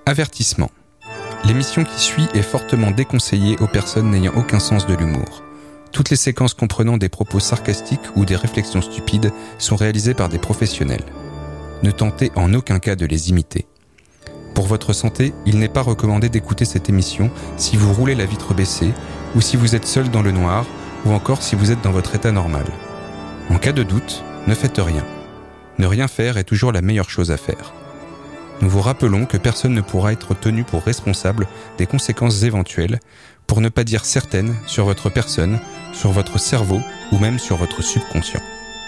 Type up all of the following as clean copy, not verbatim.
Avertissement. L'émission qui suit est fortement déconseillée aux personnes n'ayant aucun sens de l'humour. Toutes les séquences comprenant des propos sarcastiques ou des réflexions stupides sont réalisées par des professionnels. Ne tentez en aucun cas de les imiter. Pour votre santé, il n'est pas recommandé d'écouter cette émission si vous roulez la vitre baissée ou si vous êtes seul dans le noir ou encore si vous êtes dans votre état normal. En cas de doute, ne faites rien. Ne rien faire est toujours la meilleure chose à faire. Nous vous rappelons que personne ne pourra être tenu pour responsable des conséquences éventuelles, pour ne pas dire certaines, sur votre personne, sur votre cerveau ou même sur votre subconscient.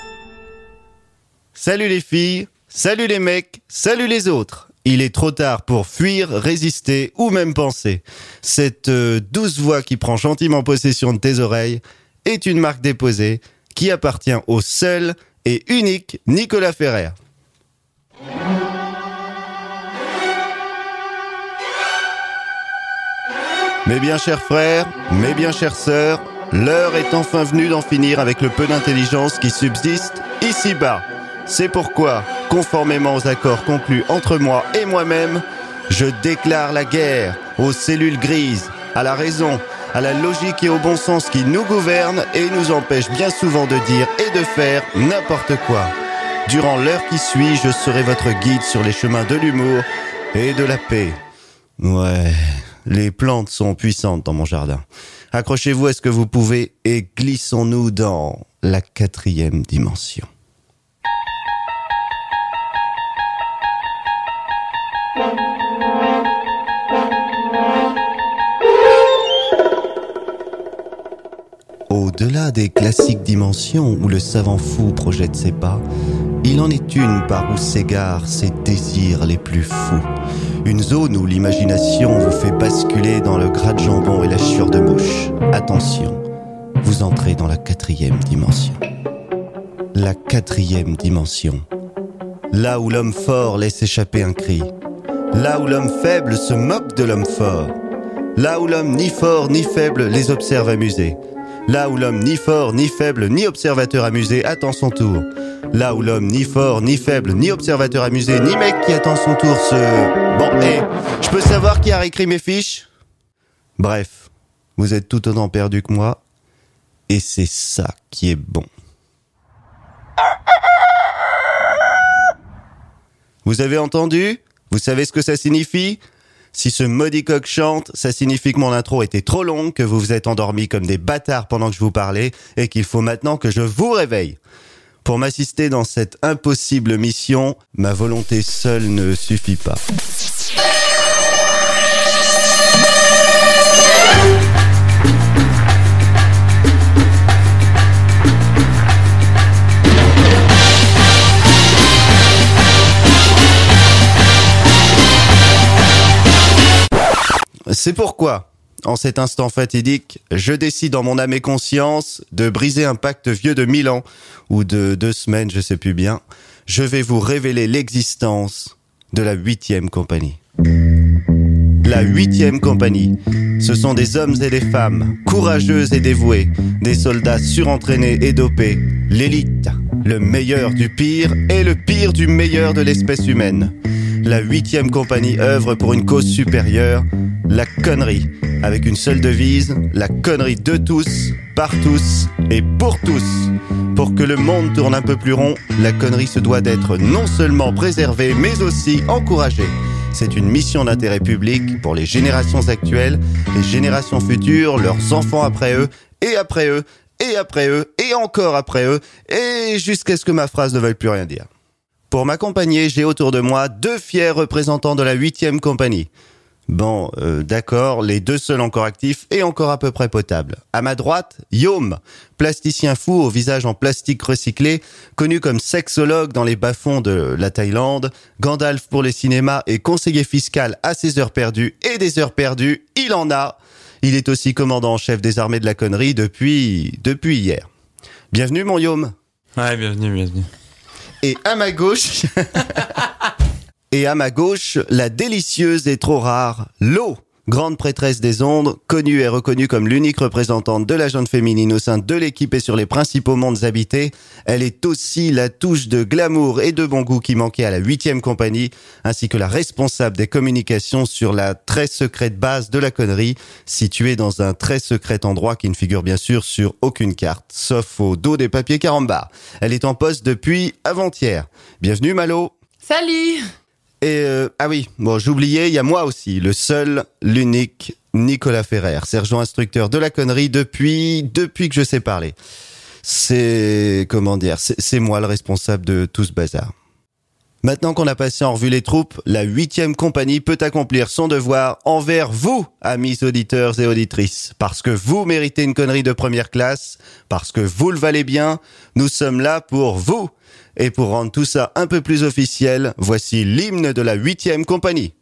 Salut les filles, salut les mecs, salut les autres. Il est trop tard pour fuir, résister ou même penser. Cette douce voix qui prend gentiment possession de tes oreilles est une marque déposée qui appartient au seul et unique Nicolas Ferrer. Mes bien chers frères, mes bien chères sœurs, l'heure est enfin venue d'en finir avec le peu d'intelligence qui subsiste ici-bas. C'est pourquoi, conformément aux accords conclus entre moi et moi-même, je déclare la guerre aux cellules grises, à la raison, à la logique et au bon sens qui nous gouvernent et nous empêchent bien souvent de dire et de faire n'importe quoi. Durant l'heure qui suit, je serai votre guide sur les chemins de l'humour et de la paix. Ouais, les plantes sont puissantes dans mon jardin. Accrochez-vous à ce que vous pouvez et glissons-nous dans la 4e dimension. Au-delà des classiques dimensions où le savant fou projette ses pas, il en est une par où s'égarent ses désirs les plus fous. Une zone où l'imagination vous fait basculer dans le gras de jambon et la chiure de mouche. Attention, vous entrez dans la 4e dimension. La 4e dimension. Là où l'homme fort laisse échapper un cri. Là où l'homme faible se moque de l'homme fort. Là où l'homme ni fort ni faible les observe amuser. Là où l'homme ni fort ni faible ni observateur amusé attend son tour. Là où l'homme ni fort ni faible ni observateur amusé ni mec qui attend son tour se... Bon, je peux savoir qui a réécrit mes fiches ? Bref, vous êtes tout autant perdu que moi. Et c'est ça qui est bon. Vous avez entendu ? Vous savez ce que ça signifie ? Si ce maudit coq chante, ça signifie que mon intro était trop longue, que vous vous êtes endormis comme des bâtards pendant que je vous parlais, et qu'il faut maintenant que je vous réveille. Pour m'assister dans cette impossible mission, ma volonté seule ne suffit pas. C'est pourquoi, en cet instant fatidique, je décide en mon âme et conscience de briser un pacte vieux de 1000 ans, ou de 2 semaines, je sais plus bien. Je vais vous révéler l'existence de la 8e compagnie. La 8e compagnie, ce sont des hommes et des femmes, courageux et dévoués, des soldats surentraînés et dopés, l'élite, le meilleur du pire et le pire du meilleur de l'espèce humaine. La 8e compagnie œuvre pour une cause supérieure, la connerie, avec une seule devise, la connerie de tous, par tous et pour tous. Pour que le monde tourne un peu plus rond, la connerie se doit d'être non seulement préservée, mais aussi encouragée. C'est une mission d'intérêt public pour les générations actuelles, les générations futures, leurs enfants après eux, et après eux, et après eux, et encore après eux, et jusqu'à ce que ma phrase ne veuille plus rien dire. Pour m'accompagner, j'ai autour de moi 2 fiers représentants de la 8e compagnie. Bon, d'accord, les 2 seuls encore actifs et encore à peu près potables. À ma droite, Yom, plasticien fou au visage en plastique recyclé, connu comme sexologue dans les bas-fonds de la Thaïlande, Gandalf pour les cinémas et conseiller fiscal à ses heures perdues et des heures perdues, il en a. Il est aussi commandant en chef des armées de la connerie depuis hier. Bienvenue mon Yom. Ouais, bienvenue. Et à ma gauche... Et à ma gauche, la délicieuse et trop rare Lo, Grande prêtresse des ondes, connue et reconnue comme l'unique représentante de la gente féminine au sein de l'équipe et sur les principaux mondes habités, elle est aussi la touche de glamour et de bon goût qui manquait à la 8e compagnie, ainsi que la responsable des communications sur la très secrète base de la connerie, située dans un très secret endroit qui ne figure bien sûr sur aucune carte, sauf au dos des papiers carambar. Elle est en poste depuis avant-hier. Bienvenue Malo. Salut. Et j'oubliais, il y a moi aussi, le seul, l'unique Nicolas Ferrer, sergent instructeur de la connerie depuis que je sais parler. C'est moi le responsable de tout ce bazar. Maintenant qu'on a passé en revue les troupes, la 8e compagnie peut accomplir son devoir envers vous, amis auditeurs et auditrices. Parce que vous méritez une connerie de première classe, parce que vous le valez bien, nous sommes là pour vous. Et pour rendre tout ça un peu plus officiel, voici l'hymne de la 8e compagnie.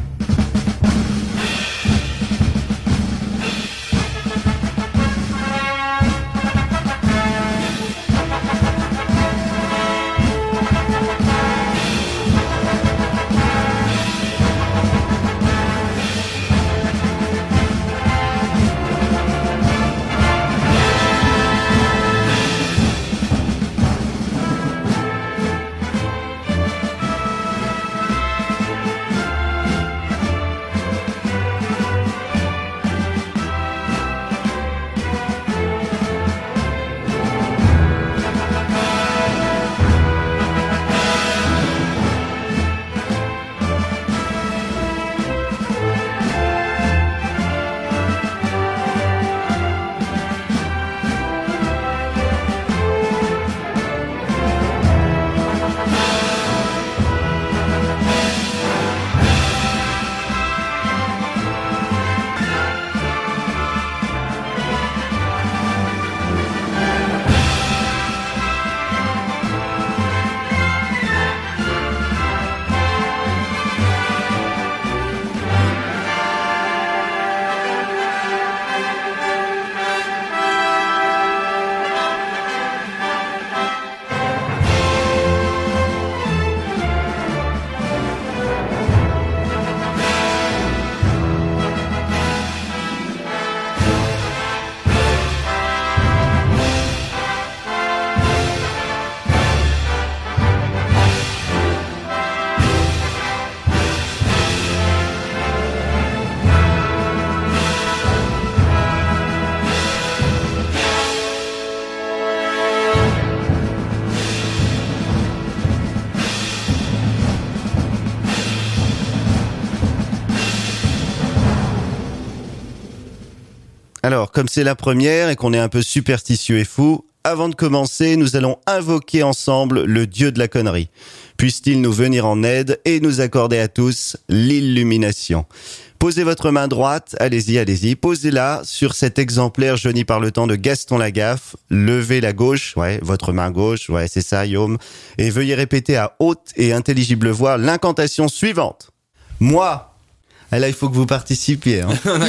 Alors, comme c'est la première et qu'on est un peu superstitieux et fou, avant de commencer, nous allons invoquer ensemble le dieu de la connerie. Puisse-t-il nous venir en aide et nous accorder à tous l'illumination. Posez votre main droite, allez-y, posez-la sur cet exemplaire jauni par le temps de Gaston Lagaffe. Levez la gauche, votre main gauche, c'est ça, Yom. Et veuillez répéter à haute et intelligible voix l'incantation suivante. Moi. Ah là, il faut que vous participiez.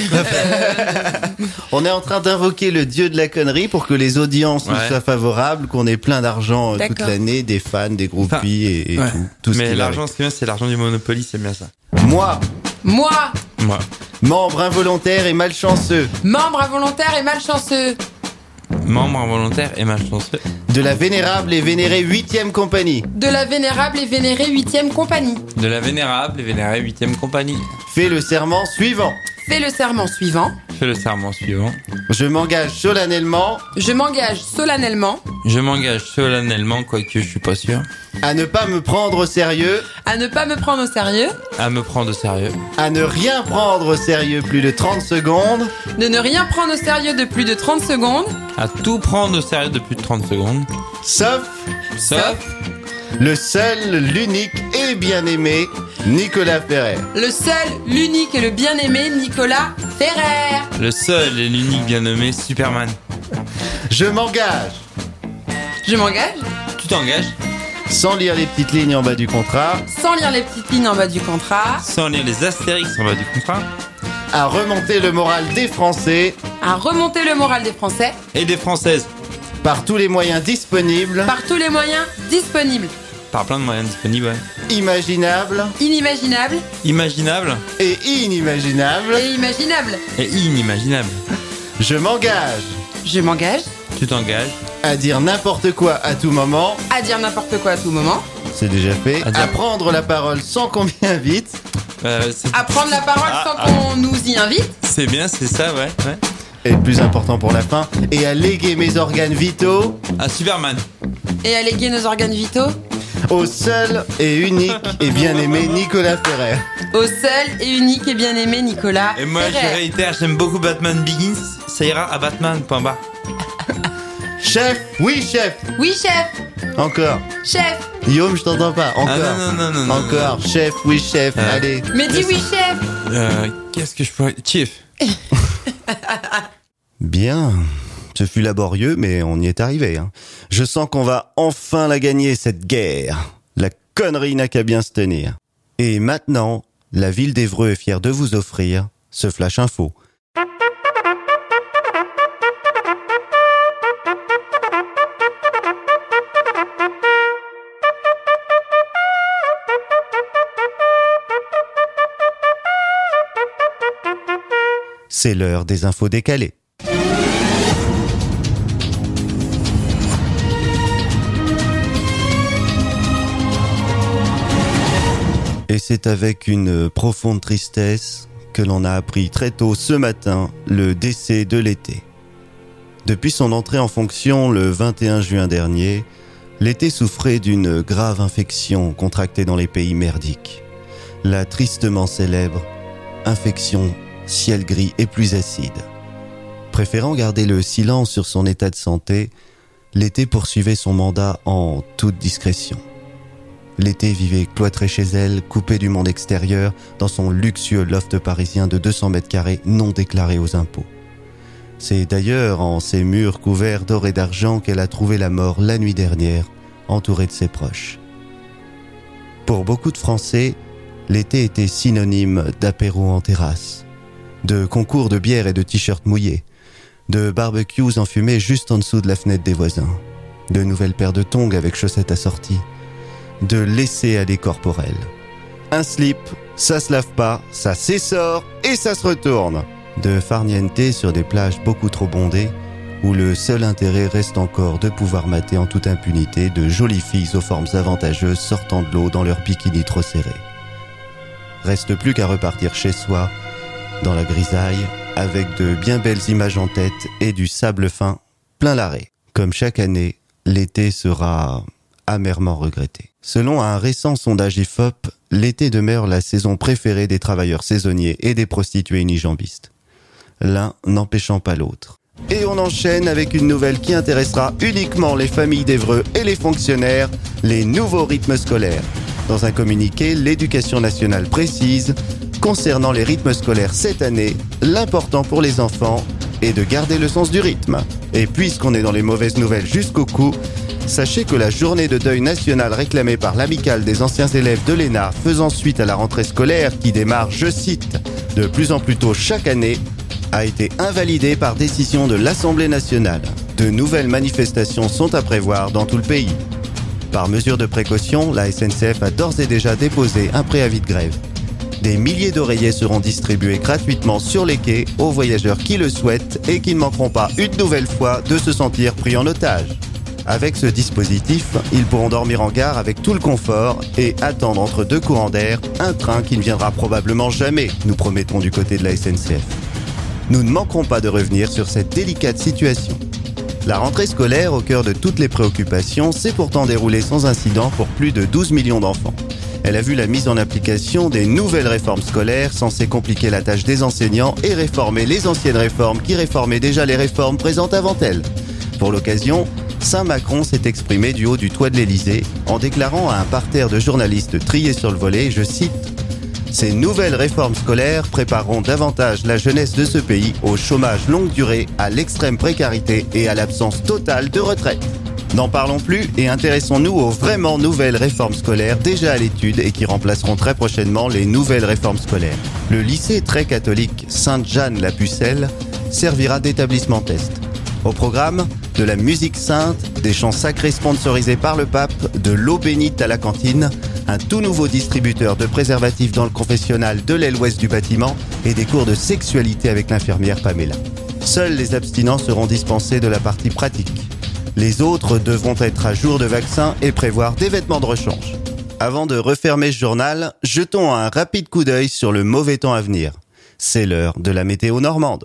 On est en train d'invoquer le dieu de la connerie pour que les audiences nous soient favorables, qu'on ait plein d'argent toute l'année, des fans, des groupies et tout ce qui Mais l'argent, ce qui est bien, c'est l'argent du Monopoly, c'est bien ça. Moi. Membre involontaire et malchanceux. Membre involontaire et malchanceux. Membre involontaire et malchanceux. De la vénérable et vénérée 8e compagnie. De la vénérable et vénérée 8e compagnie. De la vénérable et vénérée 8e compagnie. Fais le serment suivant. Fais le serment suivant. Fais le serment suivant. Je m'engage solennellement. Je m'engage solennellement. Je m'engage solennellement, quoique je suis pas sûr. À ne pas me prendre au sérieux. À ne pas me prendre au sérieux. À me prendre au sérieux. À ne rien prendre au sérieux plus de 30 secondes. De ne rien prendre au sérieux de plus de 30 secondes. À tout prendre au sérieux de plus de 30 secondes. Sauf le seul, l'unique et bien-aimé Nicolas Ferrer. Le seul, l'unique et le bien-aimé Nicolas Ferrer. Le seul et l'unique bien-nommé Superman. Je m'engage. Je m'engage. Tu t'engages. Sans lire les petites lignes en bas du contrat. Sans lire les petites lignes en bas du contrat. Sans lire les astérix en bas du contrat. À remonter le moral des Français. À remonter le moral des Français. Et des Françaises. Par tous les moyens disponibles. Par tous les moyens disponibles. Par plein de moyens disponibles, ouais. Imaginable Inimaginable Imaginable et inimaginable. et imaginable. et inimaginable. Je m'engage Je m'engage Tu t'engages. à dire n'importe quoi à tout moment. à dire n'importe quoi à tout moment, C'est déjà fait. À dire- À prendre la parole sans qu'on m'y invite. à prendre la parole Ah, sans qu'on nous y invite, C'est bien, c'est ça, ouais. Et le plus important pour la fin, et à léguer mes organes vitaux À Superman. et à léguer nos organes vitaux au seul et unique et bien-aimé Nicolas Ferrer. au seul et unique et bien-aimé Nicolas Et moi, je Ferrer. réitère, j'aime beaucoup Batman Begins. Ça ira à Batman, point barre. Chef, oui chef. Oui, chef. Encore. Chef. Guillaume, je t'entends pas. Encore. Ah non. Encore. Chef, oui chef. Allez. Mais dis oui, chef. Qu'est-ce que je pourrais... Chief. Bien. Ce fut laborieux, mais on y est arrivé. Hein. Je sens qu'on va enfin la gagner, cette guerre. La connerie n'a qu'à bien se tenir. Et maintenant, la ville d'Évreux est fière de vous offrir ce Flash Info. C'est l'heure des infos décalées. Et c'est avec une profonde tristesse que l'on a appris très tôt ce matin le décès de L'été. Depuis son entrée en fonction le 21 juin dernier, L'été souffrait d'une grave infection contractée dans les pays merdiques. La tristement célèbre infection ciel gris et plus acide. Préférant garder le silence sur son état de santé, L'été poursuivait son mandat en toute discrétion. L'été vivait cloîtrée chez elle, coupée du monde extérieur, dans son luxueux loft parisien de 200 mètres carrés non déclaré aux impôts. C'est d'ailleurs en ces murs couverts d'or et d'argent qu'elle a trouvé la mort la nuit dernière, entourée de ses proches. Pour beaucoup de Français, l'été était synonyme d'apéro en terrasse, de concours de bière et de t-shirts mouillés, de barbecues enfumés juste en dessous de la fenêtre des voisins, de nouvelles paires de tongs avec chaussettes assorties, de laisser-aller corporel. Un slip, ça se lave pas, ça s'essore et ça se retourne. De farniente sur des plages beaucoup trop bondées, où le seul intérêt reste encore de pouvoir mater en toute impunité de jolies filles aux formes avantageuses sortant de l'eau dans leur bikini trop serré. Reste plus qu'à repartir chez soi, dans la grisaille, avec de bien belles images en tête et du sable fin plein l'arrêt. Comme chaque année, l'été sera amèrement regretté. Selon un récent sondage IFOP, l'été demeure la saison préférée des travailleurs saisonniers et des prostituées unijambistes. L'un n'empêchant pas l'autre. Et on enchaîne avec une nouvelle qui intéressera uniquement les familles d'Évreux et les fonctionnaires, les nouveaux rythmes scolaires. Dans un communiqué, l'Éducation nationale précise, concernant les rythmes scolaires cette année, l'important pour les enfants est de garder le sens du rythme. Et puisqu'on est dans les mauvaises nouvelles jusqu'au cou, sachez que la journée de deuil nationale réclamée par l'amicale des anciens élèves de l'ENA faisant suite à la rentrée scolaire qui démarre, je cite, de plus en plus tôt chaque année, a été invalidée par décision de l'Assemblée nationale. De nouvelles manifestations sont à prévoir dans tout le pays. Par mesure de précaution, la SNCF a d'ores et déjà déposé un préavis de grève. Des milliers d'oreillers seront distribués gratuitement sur les quais aux voyageurs qui le souhaitent et qui ne manqueront pas une nouvelle fois de se sentir pris en otage. Avec ce dispositif, ils pourront dormir en gare avec tout le confort et attendre entre deux courants d'air un train qui ne viendra probablement jamais, nous promettons du côté de la SNCF. Nous ne manquerons pas de revenir sur cette délicate situation. La rentrée scolaire, au cœur de toutes les préoccupations, s'est pourtant déroulée sans incident pour plus de 12 millions d'enfants. Elle a vu la mise en application des nouvelles réformes scolaires censées compliquer la tâche des enseignants et réformer les anciennes réformes qui réformaient déjà les réformes présentes avant elles. Pour l'occasion, Saint-Macron s'est exprimé du haut du toit de l'Élysée en déclarant à un parterre de journalistes triés sur le volet, je cite, « Ces nouvelles réformes scolaires prépareront davantage la jeunesse de ce pays au chômage longue durée, à l'extrême précarité et à l'absence totale de retraite. » N'en parlons plus et intéressons-nous aux vraiment nouvelles réformes scolaires déjà à l'étude et qui remplaceront très prochainement les nouvelles réformes scolaires. Le lycée très catholique Sainte-Jeanne-la-Pucelle servira d'établissement test. Au programme, de la musique sainte, des chants sacrés sponsorisés par le pape, de l'eau bénite à la cantine, un tout nouveau distributeur de préservatifs dans le confessionnal de l'aile ouest du bâtiment et des cours de sexualité avec l'infirmière Pamela. Seuls les abstinents seront dispensés de la partie pratique. Les autres devront être à jour de vaccin et prévoir des vêtements de rechange. Avant de refermer ce journal, jetons un rapide coup d'œil sur le mauvais temps à venir. C'est l'heure de la météo normande.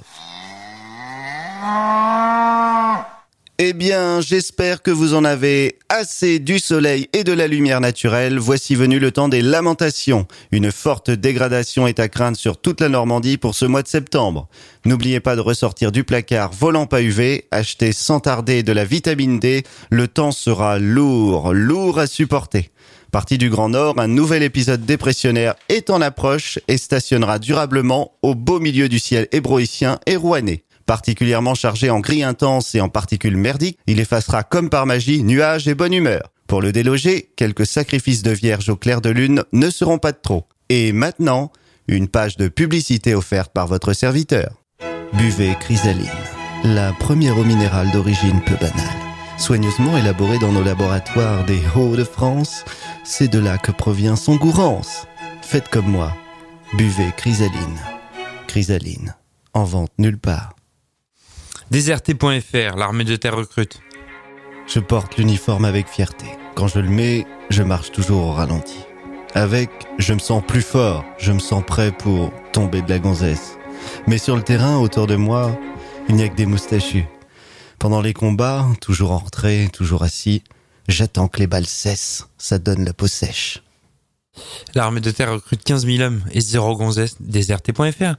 Eh bien, j'espère que vous en avez assez du soleil et de la lumière naturelle. Voici venu le temps des lamentations. Une forte dégradation est à craindre sur toute la Normandie pour ce mois de septembre. N'oubliez pas de ressortir du placard volant pas UV, achetez sans tarder de la vitamine D. Le temps sera lourd à supporter. Parti du Grand Nord, un nouvel épisode dépressionnaire est en approche et stationnera durablement au beau milieu du ciel hébroïcien et rouennais. Particulièrement chargé en gris intense et en particules merdiques, il effacera comme par magie nuages et bonne humeur. Pour le déloger, quelques sacrifices de vierges au clair de lune ne seront pas de trop. Et maintenant, une page de publicité offerte par votre serviteur. Buvez Chrysaline, la première eau minérale d'origine peu banale. Soigneusement élaborée dans nos laboratoires des Hauts-de-France, c'est de là que provient son goût rance. Faites comme moi, buvez Chrysaline. Chrysaline, en vente nulle part. Déserté.fr, l'armée de terre recrute. Je porte l'uniforme avec fierté. Quand je le mets, je marche toujours au ralenti. Avec, je me sens plus fort, je me sens prêt pour tomber de la gonzesse. Mais sur le terrain, autour de moi, il n'y a que des moustachus. Pendant les combats, toujours en retrait, toujours assis, j'attends que les balles cessent, ça donne la peau sèche. L'armée de terre recrute 15 000 hommes et 0 gonzesse. Déserté.fr.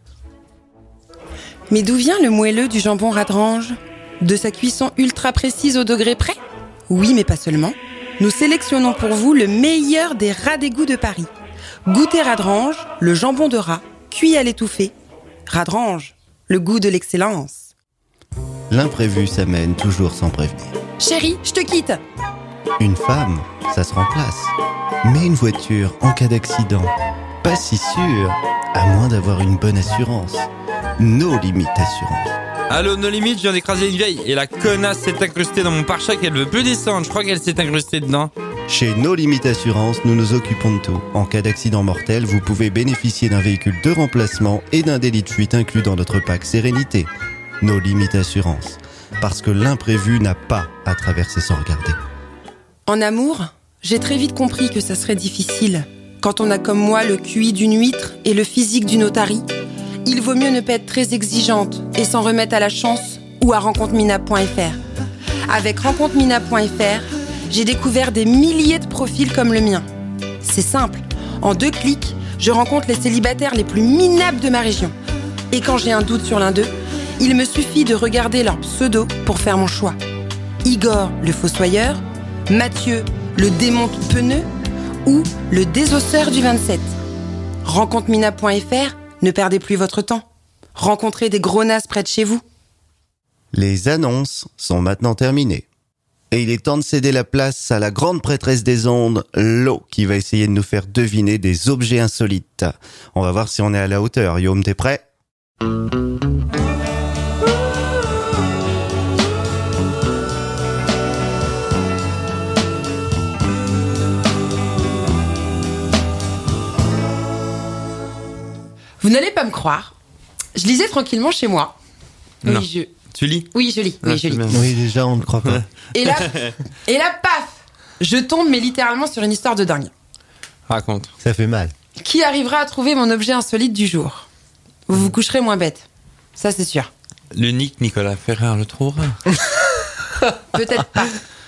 Mais d'où vient le moelleux du jambon Radrange ? De sa cuisson ultra précise au degré près ? Oui, mais pas seulement. Nous sélectionnons pour vous le meilleur des rats d'égout de Paris. Goûtez Radrange, le jambon de rat, cuit à l'étouffée. Radrange, le goût de l'excellence. L'imprévu s'amène toujours sans prévenir. Chérie, je te quitte. Une femme, ça se remplace. Mais une voiture, en cas d'accident, pas si sûr, à moins d'avoir une bonne assurance. No Limit Assurance. Allô, No Limit, je viens d'écraser une vieille et la connasse s'est incrustée dans mon pare-choc, elle veut plus descendre, je crois qu'elle s'est incrustée dedans. Chez No Limit Assurance, nous nous occupons de tout. En cas d'accident mortel, vous pouvez bénéficier d'un véhicule de remplacement et d'un délit de fuite inclus dans notre pack Sérénité. No Limit Assurance. Parce que l'imprévu n'a pas à traverser sans regarder. En amour, j'ai très vite compris que ça serait difficile. Quand on a comme moi le QI d'une huître et le physique d'une otarie, il vaut mieux ne pas être très exigeante et s'en remettre à la chance ou à rencontreminap.fr. Avec rencontreminap.fr, j'ai découvert des milliers de profils comme le mien. C'est simple, en 2 clics, je rencontre les célibataires les plus minables de ma région. Et quand j'ai un doute sur l'un d'eux, il me suffit de regarder leur pseudo pour faire mon choix. Igor, le fossoyeur, Mathieu, le démon peuneux ou le désosseur du 27. Rencontreminap.fr, ne perdez plus votre temps. Rencontrez des gros nazes près de chez vous. Les annonces sont maintenant terminées. Et il est temps de céder la place à la grande prêtresse des ondes, Lo, qui va essayer de nous faire deviner des objets insolites. On va voir si on est à la hauteur. Youm, t'es prêt ? Vous n'allez pas me croire. Je lisais tranquillement chez moi. Non. Oui, Tu lis ? Oui, je lis. Oui, je lis. Oui, déjà, on ne croit pas. Et là, paf, je tombe, mais littéralement sur une histoire de dingue. Raconte. Ça fait mal. Qui arrivera à trouver mon objet insolite du jour ? Vous vous coucherez moins bête. Ça, c'est sûr. L'unique Nicolas Ferrer le trouvera. Peut-être pas.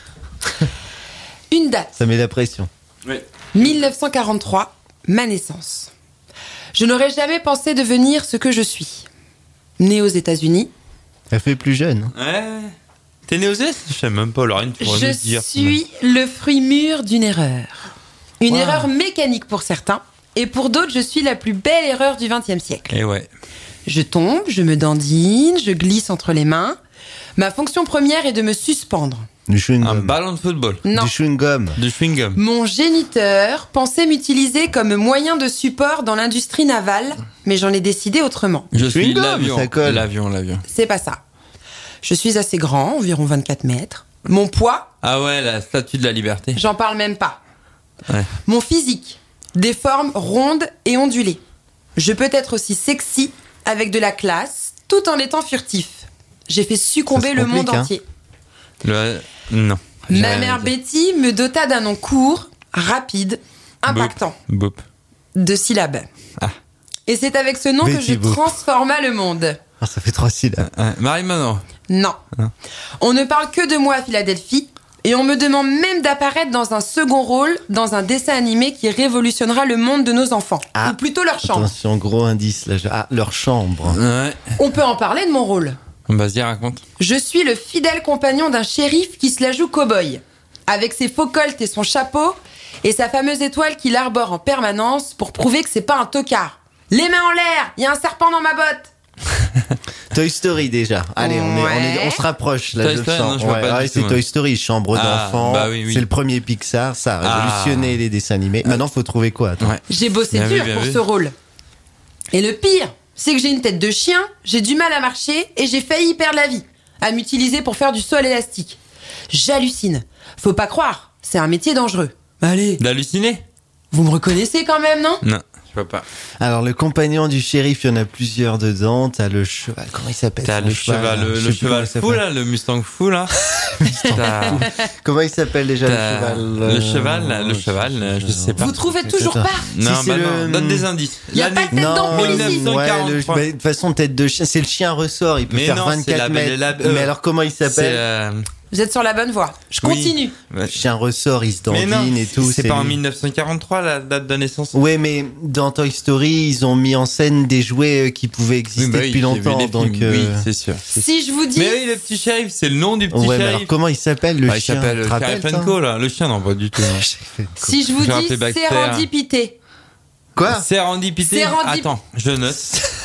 Une date. Ça met la pression. Oui. 1943, ma naissance. Je n'aurais jamais pensé devenir ce que je suis. Née aux États-Unis. Elle fait plus jeune. Ouais. T'es né aux États ? Je sais même pas, Laurine, tu pourrais nous Je dire. suis le fruit mûr d'une erreur. Une Wow. erreur mécanique pour certains, et pour d'autres, je suis la plus belle erreur du XXe siècle. Eh ouais. Je tombe, je me dandine, je glisse entre les mains. Ma fonction première est de me suspendre. Du chewing-gum. Un ballon de football. Non. Du chewing-gum. Du chewing-gum. Mon géniteur pensait m'utiliser comme moyen de support dans l'industrie navale, mais j'en ai décidé autrement. Je suis Chewing-gum, l'avion. ça colle. L'avion. C'est pas ça. Je suis assez grand, environ 24 mètres. Mon poids, Ah ouais, la statue de la liberté. j'en parle même pas. Ouais. Mon physique, des formes rondes et ondulées. Je peux être aussi sexy, avec de la classe, tout en étant furtif. J'ai fait succomber Ça se le monde complique, hein. entier. Non. J'ai Ma rien mère à dire. Betty me dota d'un nom court, rapide, impactant, Boop. de syllabes. Ah. Et c'est avec ce nom que Betty je Boop. transforma le monde. Ah, ça fait 3 syllabes. Marie-Manon. Non. Non. On ne parle que de moi à Philadelphie et on me demande même d'apparaître dans un second rôle dans un dessin animé qui révolutionnera le monde de nos enfants. Ah. Ou plutôt leur chambre. Attention, gros indice là. Ah, leur chambre. Ouais. On peut en parler de mon rôle. Vas-y, raconte. Je suis le fidèle compagnon d'un shérif qui se la joue cow-boy. Avec ses faux colts et son chapeau et sa fameuse étoile qu'il arbore en permanence pour prouver que c'est pas un tocard. Les mains en l'air, il y a un serpent dans ma botte. Toy Story déjà. Allez, Ouais. on se rapproche là. Toy je le Story, sens. non, je vois pas du c'est tout, Toy Story, chambre Ah, d'enfant. bah oui. C'est le premier Pixar, ça a révolutionné les dessins animés. Maintenant, faut trouver quoi attends. Ouais. J'ai bossé Bien dur vu, bien pour vu. ce rôle. Et le pire, c'est que j'ai une tête de chien, j'ai du mal à marcher et j'ai failli y perdre la vie à m'utiliser pour faire du saut à l'élastique. J'hallucine. Faut pas croire, c'est un métier dangereux. Allez, D'halluciner? vous me reconnaissez quand même, non? Non, je vois pas. Alors, le compagnon du shérif, il y en a plusieurs dedans. T'as le cheval. Comment il s'appelle T'as ce le cheval, là le Je sais plus comment cheval il fou s'appelle. là, le Mustang fou là. T'as- Comment il s'appelle déjà le t'as- cheval le cheval, là, le cheval, je sais pas. Vous trouvez toujours Attends. pas? Non, Si, c'est non, le- donne des indices. Y a pas de tête d'ampoule ici. 1943. ouais, de toute façon, tête de chien. C'est le chien ressort. Il peut Mais faire non, c'est 24 la Belle et mètres. la- Mais alors, comment il C'est s'appelle Vous êtes sur la bonne voie. Je oui. continue. Ouais. Chien ressort, il se Mais non, dandine et tout. c'est pas en lui. 1943 la date de naissance. Ouais, mais dans Toy Story, ils ont mis en scène des jouets qui pouvaient exister Oui, bah oui, depuis j'ai vu longtemps. les Donc, films. Oui, c'est sûr. c'est sûr. Si je vous dis, Mais oui, le petit shérif, c'est le nom du petit ouais, mais shérif. alors comment il s'appelle le Ah, il chien s'appelle Tu te rappelles, Sheriff toi Co là. Le chien, non, pas du tout. si je vous J'ai dis rappelé Baxter. sérendipité. Quoi Sérendipité. Attends, je note.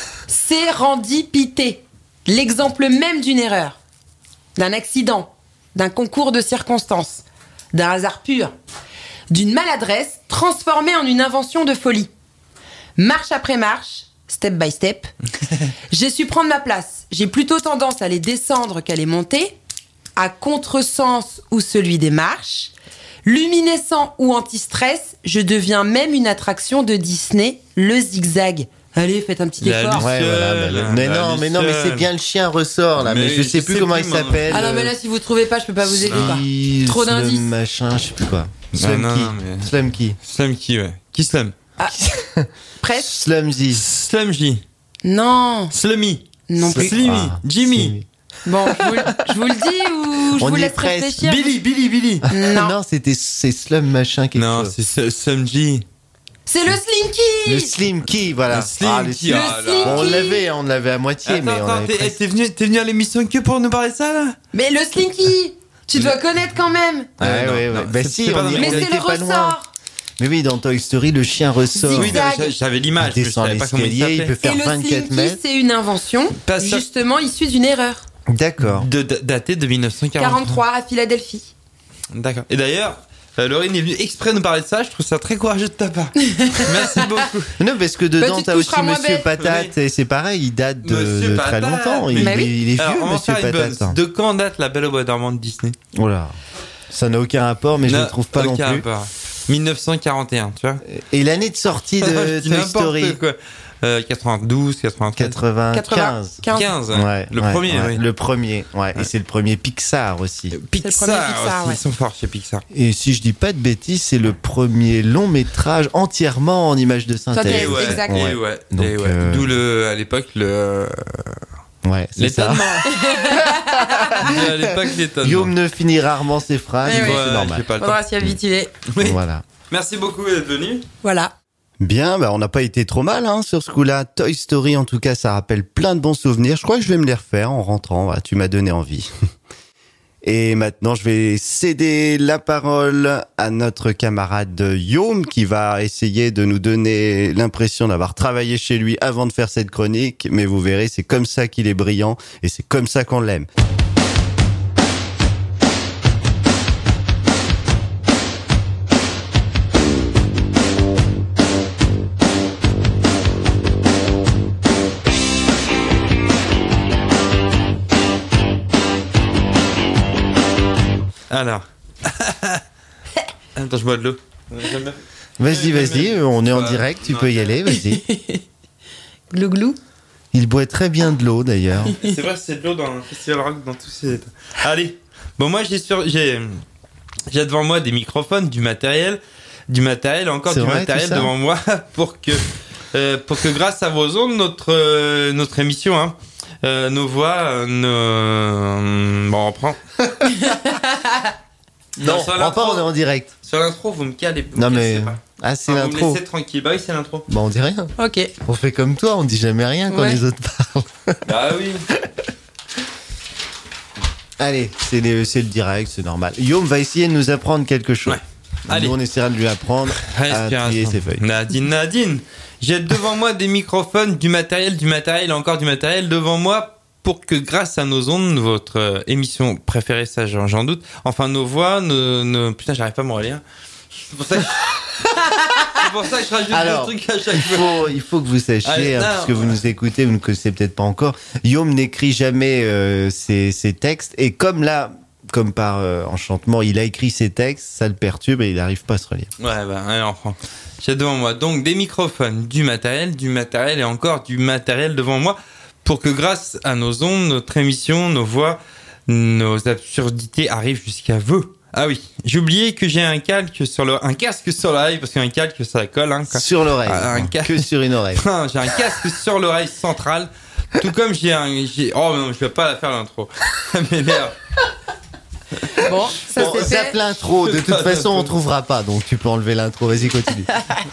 Sérendipité. L'exemple même d'une erreur, d'un accident, d'un concours de circonstances, d'un hasard pur, d'une maladresse transformée en une invention de folie. Marche après marche, step by step, j'ai su prendre ma place. J'ai plutôt tendance à les descendre qu'à les monter, à contresens ou celui des marches. Luminescent ou anti-stress, je deviens même une attraction de Disney, le zigzag. Allez, faites un petit La effort. Ouais, voilà. Mais non, mais c'est bien le chien ressort là. Mais je sais plus comment il s'appelle. Ah non, mais là, si vous trouvez pas, je peux pas vous aider, quoi. Slum Trop d'indices. Machin, je sais plus quoi. Non, Slumkey. non, mais- Slumkey. Slumkey, ouais. Qui Slum? Presque. Slumzy. Slumgy. Non. Slummy. Non plus. Slimy. Ah, Jimmy. Bon, je vous le dis ou je On vous y est laisse presque. réfléchir? Billy. Non. C'est Slum machin quelque Non, chose. c'est Slumgy. C'est le Slinky. Le Slimkey, voilà. Le Slinky, Ah, Le Slinky. on l'avait à moitié, mais on Attends, avait presque. t'es venu à l'émission que pour nous parler de ça, là? Mais le Slinky, tu dois connaître quand même. Ouais, non, ouais, non, ouais. Bah c'est- si, c'est pas on dans y mes Mais on c'est était le pas loin. ressort. Mais oui, dans Toy Story, le chien ressort. Zigzag. Oui, non, j'avais l'image, mais je descend savais pas comment il l'escalier, il s'appelait. peut faire Et le 24 Slinky, mètres. c'est une invention, Pas ça. justement issue d'une erreur. D'accord. Daté de 1943. 43 à Philadelphie. D'accord. Et d'ailleurs, Laurine est venue exprès nous parler de ça. Je trouve ça très courageux de ta part. Merci beaucoup. Non, parce que Bah, dedans, tu te t'as aussi coucheras moins Monsieur bête. Patate, et c'est pareil, il date de Monsieur très Patate. longtemps. Il, Bah oui. il est vieux, Alors, on va Monsieur faire une Patate. bonne. De quand date La Belle au Bois dormant de Disney? Oh là. Ça n'a aucun rapport, mais je ne Non, le trouve pas non aucun plus. rapport. 1941, tu vois. Et l'année de sortie Je de dis Toy n'importe Story, quoi. 92, 93. 95. 95. 15. Ouais, Le ouais, premier, ouais, oui. le premier, ouais. Et c'est le premier Pixar aussi. Pixar, C'est le premier Pixar, aussi, ouais. ils sont forts chez Pixar. Et si je dis pas de bêtises, c'est le premier long métrage entièrement en images de synthèse. Synthèse, Et ouais, exact. et ouais, Donc, et ouais. D'où à l'époque Ouais, c'est ça. l'étonnement. À l'époque l'étonnement. Guillaume ne finit rarement ses phrases, Eh mais oui. c'est j'ai normal. pas le temps. Faudra s'y habituer. Oui. Voilà. Merci beaucoup d'être venu. Voilà. Bien, bah on n'a pas été trop mal hein, sur ce coup-là. Toy Story, en tout cas, ça rappelle plein de bons souvenirs. Je crois que je vais me les refaire en rentrant. Voilà, tu m'as donné envie. Et maintenant, je vais céder la parole à notre camarade Yom qui va essayer de nous donner l'impression d'avoir travaillé chez lui avant de faire cette chronique. Mais vous verrez, c'est comme ça qu'il est brillant et c'est comme ça qu'on l'aime. Alors. Attends, je bois de l'eau. Vas-y, on est en direct, tu peux y aller, vas-y. Glou glou. Il boit très bien de l'eau d'ailleurs. C'est vrai, c'est de l'eau dans le festival rock, dans tous ces états. Allez. Bon, moi, j'ai devant moi des microphones, du matériel, encore C'est du vrai, matériel tout ça devant moi pour que grâce à vos ondes, notre émission, hein, nos voix, bon, on reprend. Non, sur on part, on est en direct. Sur l'intro, vous me calez. Non mais... Pas. Ah, c'est Vous me l'intro. laissez tranquille. Bah oui, c'est l'intro. Bah on dit rien. Ok. On fait comme toi, on dit jamais rien quand Ouais. les autres parlent. Bah oui. Allez, c'est le direct, c'est normal. Yom va essayer de nous apprendre quelque chose. Ouais. Allez. Nous, on essaiera de lui apprendre à Respiration. trier ses feuilles. Nadine. J'ai devant moi des microphones, du matériel et encore du matériel devant moi pour que grâce à nos ondes, votre émission préférée, ça j'en doute, enfin nos voix, nos... Putain, j'arrive pas à me relire. C'est pour ça que je rajoute Alors, des trucs à chaque fois. il faut que vous sachiez, Allez, non, puisque vous nous écoutez, vous ne connaissez peut-être pas encore, Yom n'écrit jamais ses textes, et comme par enchantement, il a écrit ses textes, ça le perturbe et il n'arrive pas à se relire. Ouais, bah, allez, on prend. J'ai devant moi donc des microphones, du matériel et encore du matériel devant moi pour que grâce à nos ondes, notre émission, nos voix, nos absurdités arrivent jusqu'à vous. Ah oui, j'ai oublié que j'ai un casque sur l'oreille parce qu'un calque ça colle, hein. Quoi. Sur l'oreille, que sur une oreille. J'ai un casque sur l'oreille centrale, tout comme oh non, je vais pas la faire l'intro. Ça m'énerve. Bon, ça Bon, c'est ça fait. l'intro, de toute façon on trouvera pas, donc tu peux enlever l'intro, vas-y continue.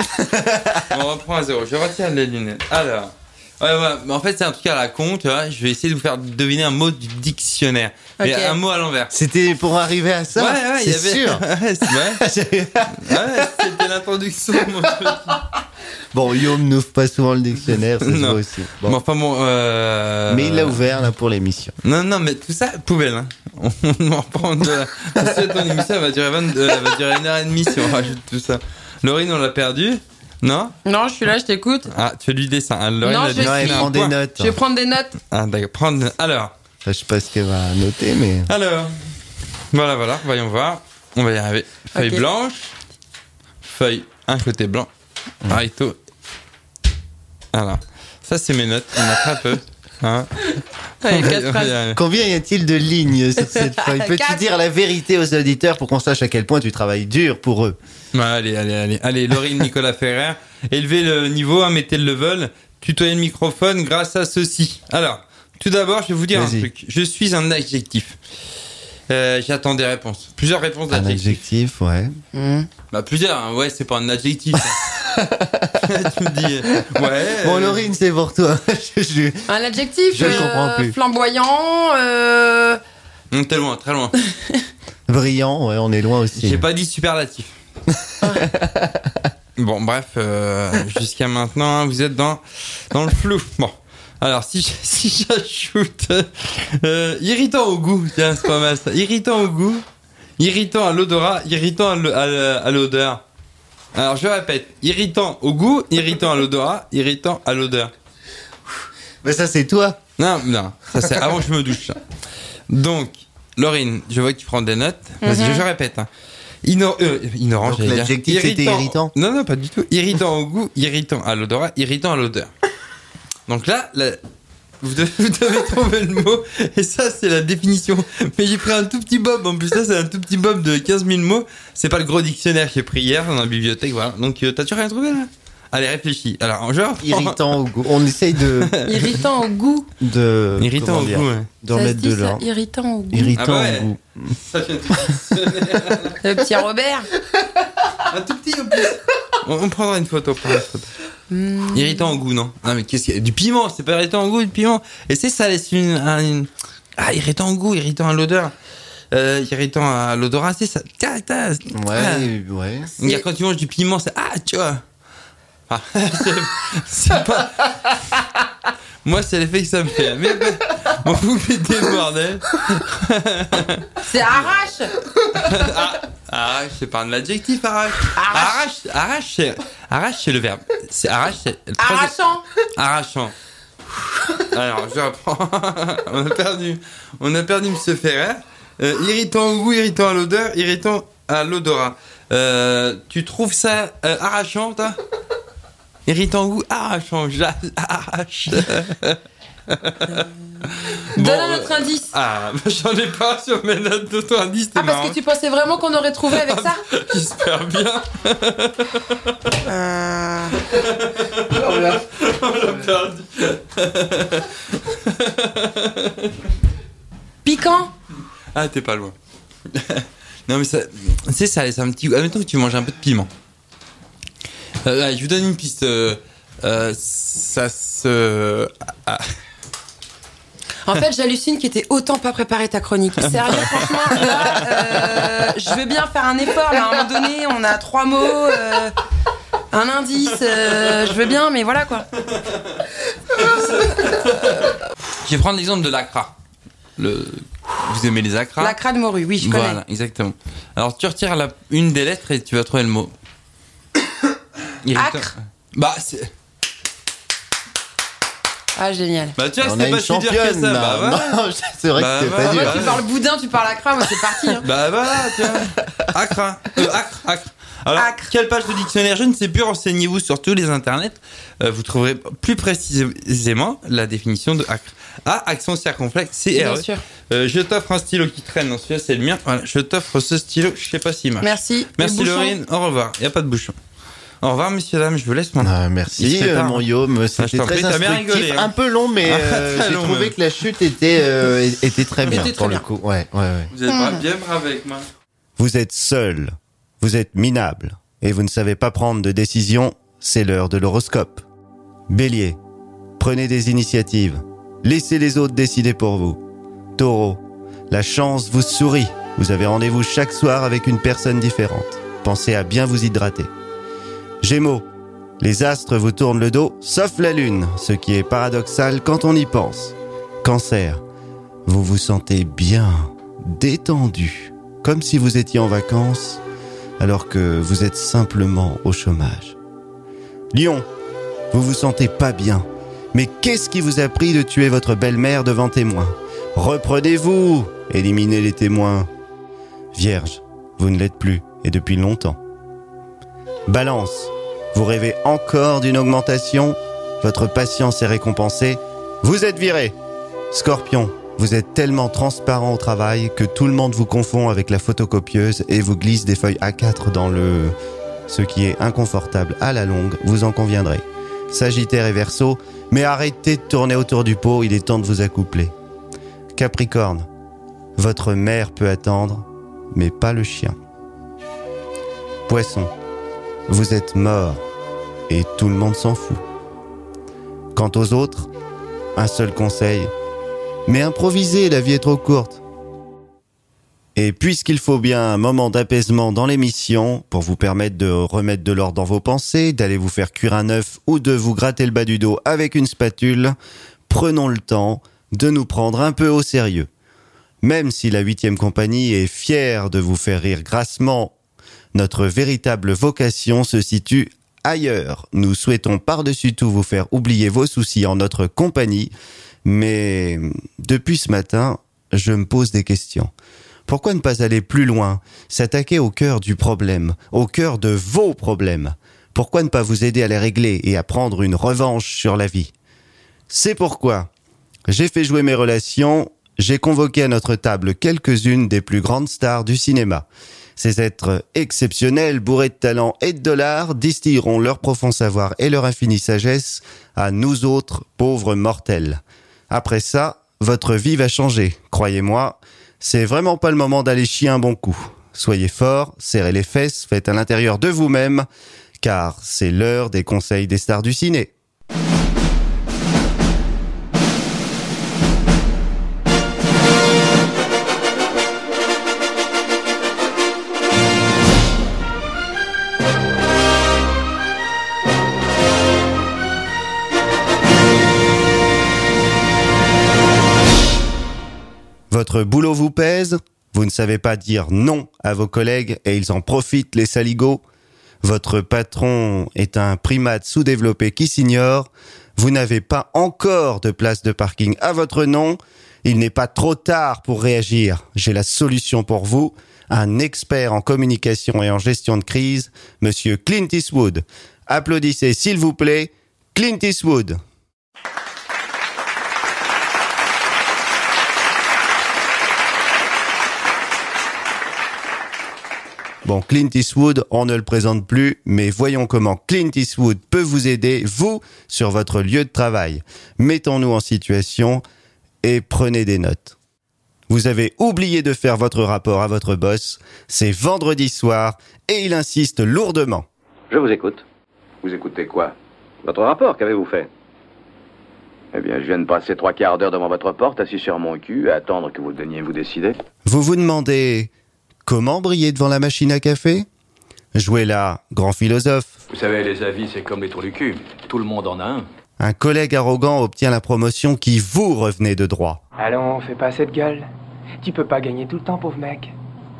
On reprend à zéro. Je retire les lunettes. Alors. Ouais, mais en fait, c'est un truc à la con, tu vois. Je vais essayer de vous faire deviner un mot du dictionnaire. Mais Ok. un mot à l'envers. C'était pour arriver à ça, Ouais, il y c'est avait. sûr. Ouais, c'était l'introduction, mon truc. Bon, Yom n'ouvre pas souvent le dictionnaire, ça se Non. voit aussi. Mais Bon. enfin bon. Mais il l'a ouvert là pour l'émission. Non, mais tout ça, poubelle. Hein. On en reprend de la. Parce que ton émission, elle va durer 1h30 si on rajoute tout ça. Laurine, on l'a perdu. Non? Non, je suis là, je t'écoute. Ah, tu fais du dessin. Ah, Laurine Non, a je dessiné Non, elle suis- un prend des point. notes. Je vais prendre des notes. Ah, d'accord. Alors. Enfin, je sais pas ce qu'elle va noter, mais... Alors, voilà, voyons voir. On va y arriver. Feuille Ok. blanche, feuille, un côté blanc, recto. Alors, ça c'est mes notes, il y en a très peu. Hein. Ouais, On va- quatre on va y phrases. arriver. Combien y a-t-il de lignes sur cette feuille? Peux-tu 4. dire la vérité aux auditeurs pour qu'on sache à quel point tu travailles dur pour eux? Ouais, allez, Laurine Nicolas Ferrer, élevez le niveau, hein, mettez le level, tutoyez le microphone grâce à ceci. Alors, tout d'abord, je vais vous dire un Vas-y. truc. Je suis un adjectif. J'attends des réponses. Plusieurs réponses Un d'adjectifs. adjectif, ouais. Bah plusieurs, hein. Ouais, c'est pas un adjectif. Hein. Tu me dis, ouais. Bon, Laurine, c'est pour toi. Je- Un adjectif Je comprends plus. flamboyant. Non, très loin. Brillant, ouais, on est loin aussi. J'ai pas dit superlatif. Bon, bref, jusqu'à maintenant, hein, vous êtes dans le flou. Bon, alors si j'ajoute irritant au goût, tiens, c'est pas mal ça. Irritant au goût, irritant à l'odorat, irritant à l'odeur. Alors je répète, irritant au goût, irritant à l'odorat, irritant à l'odeur. Mais ça, c'est toi. Non, ça c'est avant que je me douche. Ça. Donc, Laurine, je vois que tu prends des notes. Vas-y, je répète. Hein. Ignorant, Donc, j'allais dire. l'adjectif, c'était irritant. Non, pas du tout. Irritant au goût, irritant à l'odorat, irritant à l'odeur. Donc là, vous devez trouver le mot. Et ça, c'est la définition. Mais j'ai pris un tout petit bob. En plus, ça, c'est un tout petit bob de 15 000 mots. C'est pas le gros dictionnaire que j'ai pris hier dans la bibliothèque. Voilà. Donc, t'as-tu rien trouvé là? Allez, réfléchis. Alors, genre. Irritant au goût. On essaye Irritant au goût. Irritant comment au dire, goût, ouais. d'en Ça se mettre dit, de ça, l'or. irritant au goût. Irritant Ah ouais. au goût. Ça vient du dictionnaire. Le petit Robert. Un tout petit en plus. On prendra une photo. Irritant au goût, non? Non, mais qu'est-ce qu'il y a? Du piment, c'est pas irritant au goût, du piment. Et ça laisse Ah, irritant au goût, irritant à l'odeur. Irritant à l'odorat, c'est ça. Ouais. Regarde, quand tu manges du piment, c'est. Ah, tu vois. Ah, c'est pas. Moi, c'est l'effet que ça me fait. Mais bon, vous mettez le bordel. C'est arrache. Arrache, c'est pas un adjectif, arrache. Arrache, c'est le verbe. C'est arrache, c'est le troisième- Arrachant. Arrachant. Alors, je reprends. On a perdu Monsieur Ferrer. Irritant au goût, irritant à l'odeur, irritant à l'odorat. Tu trouves ça arrachant, toi? Irritant au goût, arrachant, arrache. Donne un autre indice. Ah, j'en ai pas sur mes notes d'auto-indice, c'était Parce marrant. que tu pensais vraiment qu'on aurait trouvé avec ça? J'espère bien. Oh là. On l'a perdu. Piquant? Ah, t'es pas loin. Non, mais ça, tu sais, ça laisse un petit goût. Admettons que tu manges un peu de piment. Je vous donne une piste. Ça se... En fait, j'hallucine qu'il était autant pas préparé ta chronique. Sérieux, franchement, là, je veux bien faire un effort, mais à un moment donné, on a 3 mots, un indice, je veux bien, mais voilà quoi. Je vais prendre l'exemple de l'acra. Vous aimez les acras? L'acra de morue, oui, je connais. Voilà, exactement. Alors, tu retires une des lettres et tu vas trouver le mot. Acre. Bah, c'est... Ah, génial. Bah, tu vois, On a c'était une pas si dur que championne, ça. là. Bah, voilà. Non, c'est vrai Bah, que c'était voilà. pas Moi, dur. tu parles boudin, tu parles acra, moi c'est parti. Hein. Bah, voilà, tu vois. Acra. Acre. Alors, Acre. quelle page de dictionnaire? Je ne sais plus, renseignez-vous sur tous les internets. Vous trouverez plus précisément la définition de acre. A, accent circonflexe, C-R-E. Bien sûr. Je t'offre un stylo qui traîne. Non, celui-là, c'est le mien. Voilà, je t'offre ce stylo. Je sais pas s'il marche. Merci. Merci, Le bouchon. Laurine. Au revoir. Il n'y a pas de bouchon. Au revoir, messieurs, dames. Je vous laisse, moi. Ah, Il merci, se fait tard, mon hein. Yom. je C'était t'en prie, très t'as bien instructif. rigolé, hein. Un peu long, mais Très j'ai long, trouvé même. que la chute était très bien Était très pour le bien. coup. Ouais. Vous êtes pas bien brave avec moi. Vous êtes seul, vous êtes minable, et vous ne savez pas prendre de décision, c'est l'heure de l'horoscope. Bélier, prenez des initiatives. Laissez les autres décider pour vous. Taureau, la chance vous sourit. Vous avez rendez-vous chaque soir avec une personne différente. Pensez à bien vous hydrater. Gémeaux, les astres vous tournent le dos, sauf la lune, ce qui est paradoxal quand on y pense. Cancer, vous vous sentez bien, détendu, comme si vous étiez en vacances, alors que vous êtes simplement au chômage. Lion, vous vous sentez pas bien, mais qu'est-ce qui vous a pris de tuer votre belle-mère devant témoin? Reprenez-vous, éliminez les témoins. Vierge, vous ne l'êtes plus, et depuis longtemps. Balance, vous rêvez encore d'une augmentation? Votre patience est récompensée? Vous êtes viré. Scorpion, vous êtes tellement transparent au travail que tout le monde vous confond avec la photocopieuse et vous glisse des feuilles A4 dans le... Ce qui est inconfortable à la longue, vous en conviendrez. Sagittaire et Verseau, mais arrêtez de tourner autour du pot, il est temps de vous accoupler. Capricorne, votre mère peut attendre, mais pas le chien. Poisson, vous êtes mort et tout le monde s'en fout. Quant aux autres, un seul conseil, mais improvisez, la vie est trop courte. Et puisqu'il faut bien un moment d'apaisement dans l'émission pour vous permettre de remettre de l'ordre dans vos pensées, d'aller vous faire cuire un œuf ou de vous gratter le bas du dos avec une spatule, prenons le temps de nous prendre un peu au sérieux. Même si la 8e compagnie est fière de vous faire rire grassement, notre véritable vocation se situe ailleurs. Nous souhaitons par-dessus tout vous faire oublier vos soucis en notre compagnie, mais depuis ce matin, je me pose des questions. Pourquoi ne pas aller plus loin, s'attaquer au cœur du problème, au cœur de vos problèmes? Pourquoi ne pas vous aider à les régler et à prendre une revanche sur la vie? C'est pourquoi j'ai fait jouer mes relations, j'ai convoqué à notre table quelques-unes des plus grandes stars du cinéma. Ces êtres exceptionnels, bourrés de talent et de dollars, distilleront leur profond savoir et leur infinie sagesse à nous autres, pauvres mortels. Après ça, votre vie va changer, croyez-moi. C'est vraiment pas le moment d'aller chier un bon coup. Soyez forts, serrez les fesses, faites à l'intérieur de vous-même, car c'est l'heure des conseils des stars du ciné. Votre boulot vous pèse? Vous ne savez pas dire non à vos collègues et ils en profitent, les saligots? Votre patron est un primate sous-développé qui s'ignore? Vous n'avez pas encore de place de parking à votre nom? Il n'est pas trop tard pour réagir. J'ai la solution pour vous. Un expert en communication et en gestion de crise, Monsieur Clint Eastwood. Applaudissez s'il vous plaît, Clint Eastwood. Bon, Clint Eastwood, on ne le présente plus, mais voyons comment Clint Eastwood peut vous aider, vous, sur votre lieu de travail. Mettons-nous en situation et prenez des notes. Vous avez oublié de faire votre rapport à votre boss, c'est vendredi soir et il insiste lourdement. Je vous écoute. Vous écoutez quoi? Votre rapport, qu'avez-vous fait? Eh bien, je viens de passer 3/4 d'heure devant votre porte, assis sur mon cul, à attendre que vous daigniez vous décider. Vous vous demandez comment briller devant la machine à café? Jouez là, grand philosophe. Vous savez, les avis, c'est comme les trous du cul. Tout le monde en a un. Un collègue arrogant obtient la promotion qui vous revenait de droit. Allons, fais pas cette gueule. Tu peux pas gagner tout le temps, pauvre mec.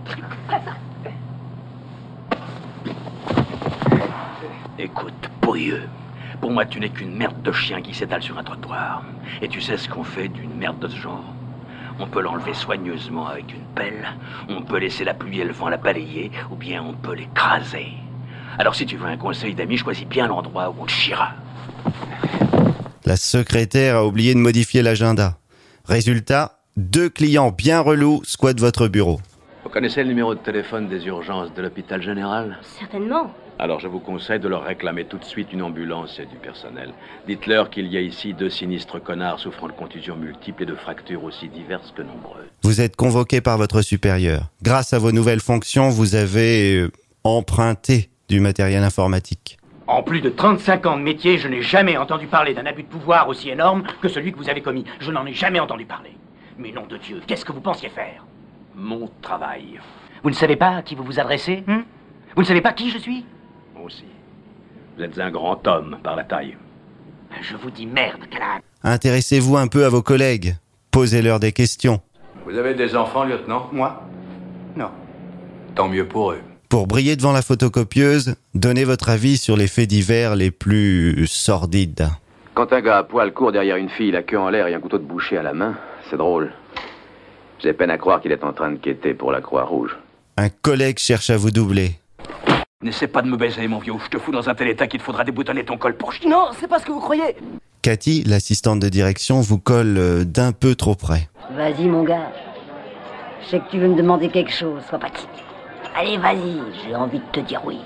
Écoute, pourrieux. Pour moi, tu n'es qu'une merde de chien qui s'étale sur un trottoir. Et tu sais ce qu'on fait d'une merde de ce genre? On peut l'enlever soigneusement avec une pelle, on peut laisser la pluie et le vent la balayer, ou bien on peut l'écraser. Alors si tu veux un conseil d'ami, choisis bien l'endroit où on te chiera. La secrétaire a oublié de modifier l'agenda. Résultat, 2 clients bien relous squattent votre bureau. Vous connaissez le numéro de téléphone des urgences de l'hôpital général? Certainement. Alors je vous conseille de leur réclamer tout de suite une ambulance et du personnel. Dites-leur qu'il y a ici 2 sinistres connards souffrant de contusions multiples et de fractures aussi diverses que nombreuses. Vous êtes convoqué par votre supérieur. Grâce à vos nouvelles fonctions, vous avez emprunté du matériel informatique. En plus de 35 ans de métier, je n'ai jamais entendu parler d'un abus de pouvoir aussi énorme que celui que vous avez commis. Je n'en ai jamais entendu parler. Mais nom de Dieu, qu'est-ce que vous pensiez faire? Mon travail. Vous ne savez pas à qui vous vous adressez, Vous ne savez pas qui je suis? Moi aussi. Vous êtes un grand homme par la taille. Je vous dis merde, canard. Intéressez-vous un peu à vos collègues. Posez-leur des questions. Vous avez des enfants, lieutenant? Moi? Non. Tant mieux pour eux. Pour briller devant la photocopieuse, donnez votre avis sur les faits divers les plus sordides. Quand un gars à poil court derrière une fille, la queue en l'air et un couteau de boucher à la main, c'est drôle. J'ai peine à croire qu'il est en train de quêter pour la Croix-Rouge. Un collègue cherche à vous doubler. N'essaie pas de me baiser, mon vieux. Je te fous dans un tel état qu'il te faudra déboutonner ton col pour chier. Non, c'est pas ce que vous croyez. Cathy, l'assistante de direction, vous colle d'un peu trop près. Vas-y, mon gars. Je sais que tu veux me demander quelque chose, sois pas timide. Allez, vas-y, j'ai envie de te dire oui.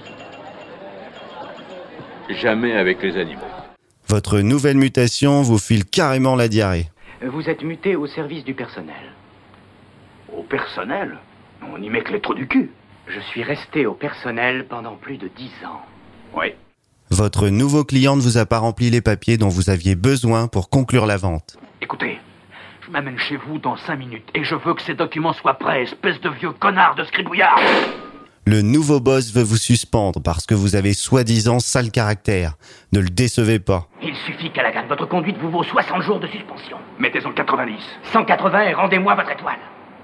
Jamais avec les animaux. Votre nouvelle mutation vous file carrément la diarrhée. Vous êtes muté au service du personnel. Au personnel? On y met que les trous du cul. Je suis resté au personnel pendant plus de 10 ans. Oui. Votre nouveau client ne vous a pas rempli les papiers dont vous aviez besoin pour conclure la vente. Écoutez, je m'amène chez vous dans 5 minutes et je veux que ces documents soient prêts, espèce de vieux connard de scribouillard. Le nouveau boss veut vous suspendre parce que vous avez soi-disant sale caractère. Ne le décevez pas. Il suffit qu'à la gare de votre conduite vous vaut 60 jours de suspension. Mettez-en 90. 180 et rendez-moi votre étoile.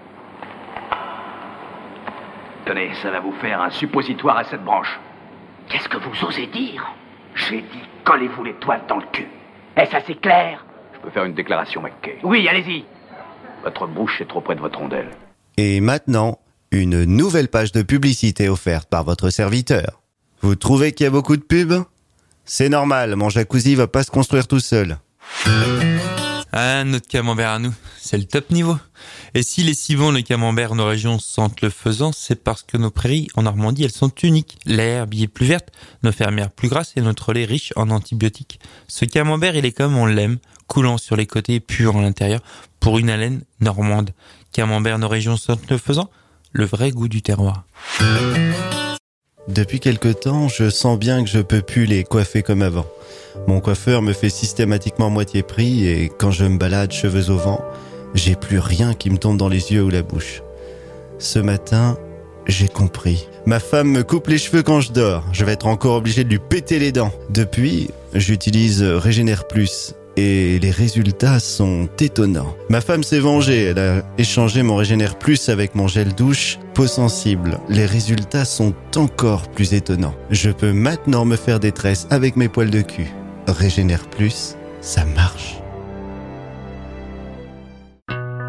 Tenez, ça va vous faire un suppositoire à 7 branches. Qu'est-ce que vous osez dire? J'ai dit, collez-vous l'étoile dans le cul. Est-ce assez clair? Je peux faire une déclaration, McKay. Oui, allez-y. Votre bouche est trop près de votre rondelle. Et maintenant, une nouvelle page de publicité offerte par votre serviteur. Vous trouvez qu'il y a beaucoup de pubs? C'est normal, mon jacuzzi va pas se construire tout seul. Ah, notre camembert à nous, c'est le top niveau. Et si les si bons les camemberts de nos régions sentent le faisant, c'est parce que nos prairies en Normandie, elles sont uniques. L'herbe y est plus verte, nos fermières plus grasses et notre lait riche en antibiotiques. Ce camembert, il est comme on l'aime, coulant sur les côtés, pur à l'intérieur, pour une haleine normande. Camembert de nos régions sentent le faisant, le vrai goût du terroir. Depuis quelque temps, je sens bien que je peux plus les coiffer comme avant. Mon coiffeur me fait systématiquement moitié prix et quand je me balade cheveux au vent, j'ai plus rien qui me tombe dans les yeux ou la bouche. Ce matin, j'ai compris. Ma femme me coupe les cheveux quand je dors. Je vais être encore obligé de lui péter les dents. Depuis, j'utilise Régénère Plus et les résultats sont étonnants. Ma femme s'est vengée. Elle a échangé mon Régénère Plus avec mon gel douche peau sensible. Les résultats sont encore plus étonnants. Je peux maintenant me faire des tresses avec mes poils de cul. Régénère Plus, ça marche.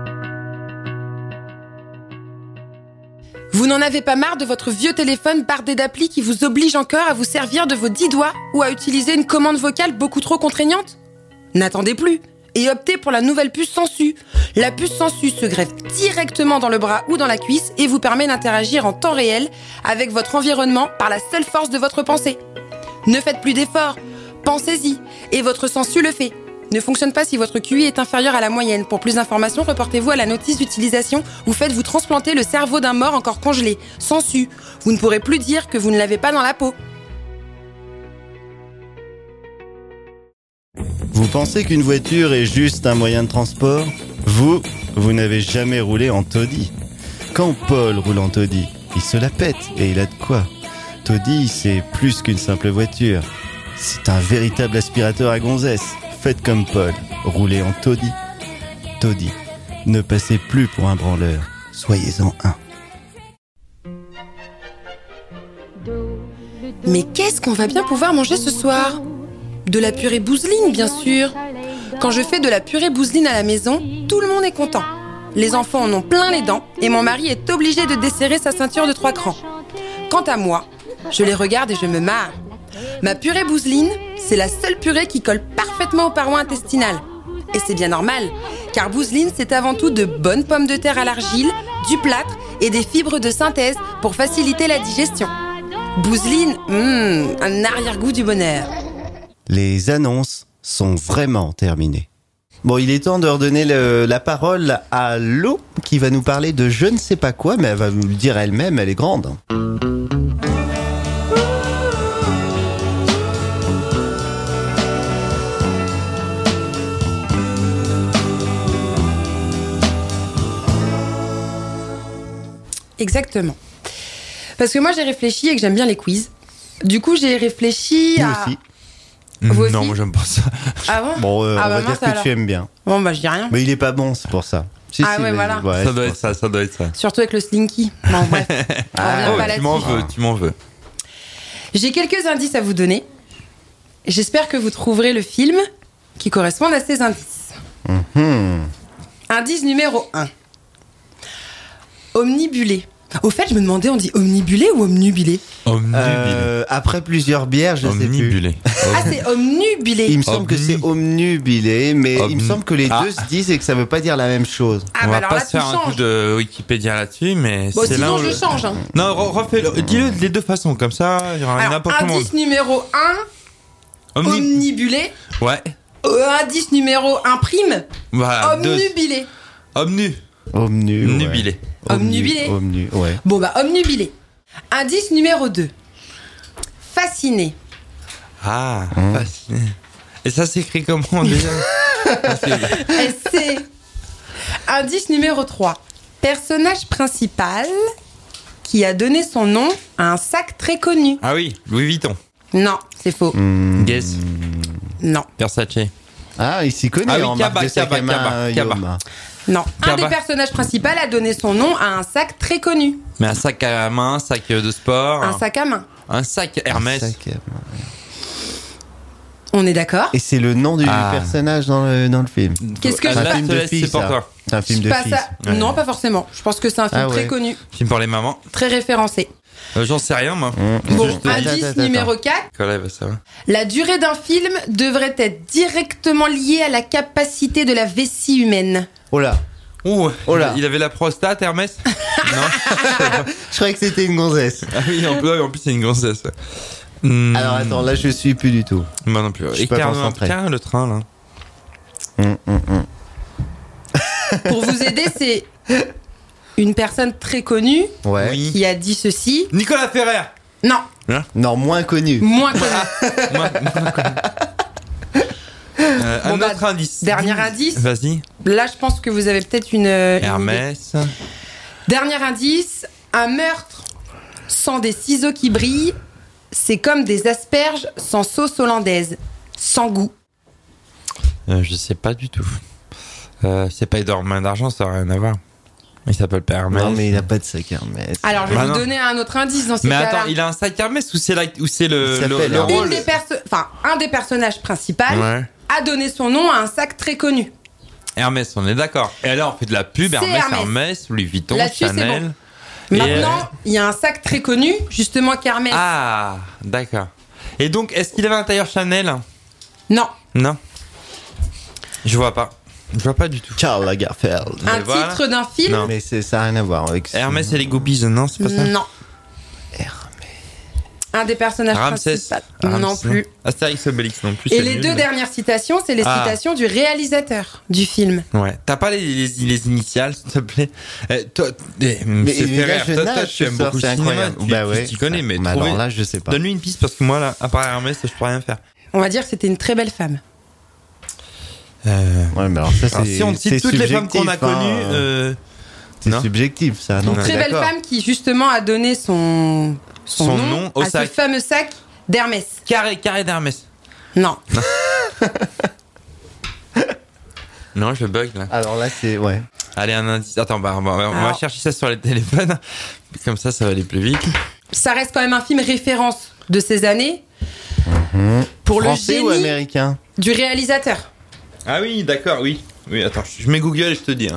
n'en avez pas marre de votre vieux téléphone bardé d'applis qui vous oblige encore à vous servir de vos 10 doigts ou à utiliser une commande vocale beaucoup trop contraignante ? N'attendez plus et optez pour la nouvelle puce Sensu. La puce Sensu se greffe directement dans le bras ou dans la cuisse et vous permet d'interagir en temps réel avec votre environnement par la seule force de votre pensée. Ne faites plus d'efforts, pensez-y et votre Sensu le fait. Ne fonctionne pas si votre QI est inférieur à la moyenne. Pour plus d'informations, reportez-vous à la notice d'utilisation ou faites-vous transplanter le cerveau d'un mort encore congelé. Sensu, vous ne pourrez plus dire que vous ne l'avez pas dans la peau. Vous pensez qu'une voiture est juste un moyen de transport ? Vous n'avez jamais roulé en taudis. Quand Paul roule en taudis, il se la pète et il a de quoi. Taudis, c'est plus qu'une simple voiture. C'est un véritable aspirateur à gonzesse. Faites comme Paul, roulez en taudis. Taudis, ne passez plus pour un branleur, soyez-en un. Mais qu'est-ce qu'on va bien pouvoir manger ce soir ? De la purée bouseline, bien sûr. Quand je fais de la purée bouseline à la maison, tout le monde est content. Les enfants en ont plein les dents et mon mari est obligé de desserrer sa ceinture de 3 crans. Quant à moi, je les regarde et je me marre. Ma purée bouseline, c'est la seule purée qui colle parfaitement aux parois intestinales. Et c'est bien normal, car bouseline, c'est avant tout de bonnes pommes de terre à l'argile, du plâtre et des fibres de synthèse pour faciliter la digestion. Bouseline, un arrière-goût du bonheur. Les annonces sont vraiment terminées. Bon, il est temps de redonner la parole à Lo, qui va nous parler de je ne sais pas quoi, mais elle va nous le dire elle-même, elle est grande. Exactement. Parce que moi, j'ai réfléchi et que j'aime bien les quiz. Du coup, j'ai réfléchi Nous à... aussi. Vous aussi ? Non, moi j'aime pas ça. Ah bon ? Bon, on va dire que alors. tu aimes bien. Bon, bah, je dis rien. Mais il est pas bon, c'est pour ça. Si, Ah ouais, vas-y. voilà. Ouais, Ça c'est doit pour être ça, ça doit être ça. Surtout avec le slinky. Bon, bref. On revient pas tu m'en là-dessus. veux, tu m'en veux. J'ai quelques indices à vous donner. J'espère que vous trouverez le film qui correspond à ces indices. Indice numéro 1. Omnibulé. Au fait, je me demandais, on dit omnibulé ou omnubilé ? Omnubilé. Après plusieurs bières, je sais plus. Omnibulé. Ah, c'est omnubilé. Il me semble que c'est omnubilé, mais il me semble que les deux se disent et que ça veut pas dire la même chose. Ah, On bah va alors pas là, se tu faire un coup changes. de Wikipédia là-dessus, mais Bon, c'est là sinon, où je change. Hein. Non, refais-le. Dis-le des deux façons, comme ça, il y aura Alors, n'importe comment. indice numéro 1, omnibulé. Ouais. Indice numéro 1 prime, Voilà. omnubilé. Omnubilé. Omnubilé. Ouais. Bon, bah, omnubilé. Indice numéro 2, fasciné. Ah, fasciné. Et ça s'écrit comment déjà? SC. Indice numéro 3, personnage principal qui a donné son nom à un sac très connu. Ah oui, Louis Vuitton. Non, c'est faux. Guess. Non. Versace. Ah, il s'y connaît Ah oui, en marque de sac à main, Kaba. Yom. Non. Un Kaba. des personnages principaux a donné son nom à un sac très connu. Mais un sac à main, un sac de sport. Un sac à main. Un sac Hermès. Un sac à main. On est d'accord ? Et c'est le nom du personnage dans le film. Qu'est-ce que C'est je un fais film de filles, c'est pour ça. toi. C'est un film de Pas filles. ça. Ouais. Non, pas forcément. Je pense que c'est un film Ah ouais. très connu, Film pour les mamans. très référencé. J'en sais rien, moi. Bon, Je te dis. indice numéro 4. Nicolas, il va savoir. La durée d'un film devrait être directement liée à la capacité de la vessie humaine. Oh là. Ouh, Oh là. il avait la prostate, Hermès. Non. Je croyais que c'était une gonzesse. Ah oui, en plus, c'est une grossesse. Alors attends, là je suis plus du tout. Moi non plus. Je suis pas Écarte concentré. le train, là. Pour vous aider, c'est une personne très connue Ouais. Oui. qui a dit ceci. Nicolas Ferrer. Non, Non, moins connu. moins connu. Moi- un Bon, autre indice. dernier indice. Vas-y. Là, je pense que vous avez peut-être une idée. Hermès. Dernier indice, un meurtre sans des ciseaux qui brillent, c'est comme des asperges sans sauce hollandaise, sans goût. Je sais pas du tout. C'est pas Edouard Main d'Argent, ça n'a rien à voir. Il s'appelle pas Hermès. Non, mais il n'a pas de sac Hermès. Alors, je vais Bah vous non. donner un autre indice dans ces Mais cas-là. attends, il a un sac Hermès ou c'est le Il s'appelle le Hermès. rôle Un des personnages principaux Ouais. a donné son nom à un sac très connu. Hermès, on est d'accord. Et alors, on fait de la pub, C'est Hermès, Hermès. Louis Vuitton, Là-dessus, c'est Chanel. Maintenant, il y a un sac très connu, justement, qu'Hermès. Ah, d'accord. Et donc, est-ce qu'il avait un tailleur Chanel? Non. Non. Je vois pas. Je vois pas du tout. Karl Lagerfeld. Un titre d'un film? Non. Mais ça n'a rien à voir avec Hermès et les Groupies, non, c'est pas ça? Non. Un des personnages principaux. Non plus. Astérix Obélix non plus. Et les deux dernières citations, c'est les citations du réalisateur du film. Ouais. T'as pas les initiales, s'il te plaît? Toi, mais toi, tu aimes beaucoup le cinéma. Tu connais, mais alors là, je sais pas. Donne-lui une piste parce que moi, là, à part Hermès, je peux rien faire. On va dire que c'était une très belle femme. Ouais, mais alors ça, c'est. Si on cite toutes les femmes qu'on a connues, c'est subjectif, ça. Une très belle femme qui, justement, a donné son nom au à sac. ce fameux sac d'Hermès. Carré d'Hermès. Non. Non, je bug là. Alors là, c'est. Ouais. Allez, un indice. Attends, on va chercher ça sur les téléphones. Comme ça va aller plus vite. Ça reste quand même un film référence de ces années. Pour Français le génie ou américain? Du réalisateur. Ah oui, d'accord, oui. Oui, attends, je mets Google et je te dis.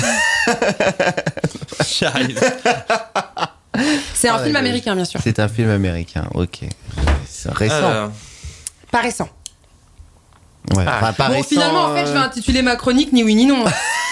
J'arrive. C'est un film américain, bien sûr. C'est un film américain, ok. C'est récent. Pas récent. Ouais, pas récent. Finalement, en fait, je vais intituler ma chronique ni oui ni non.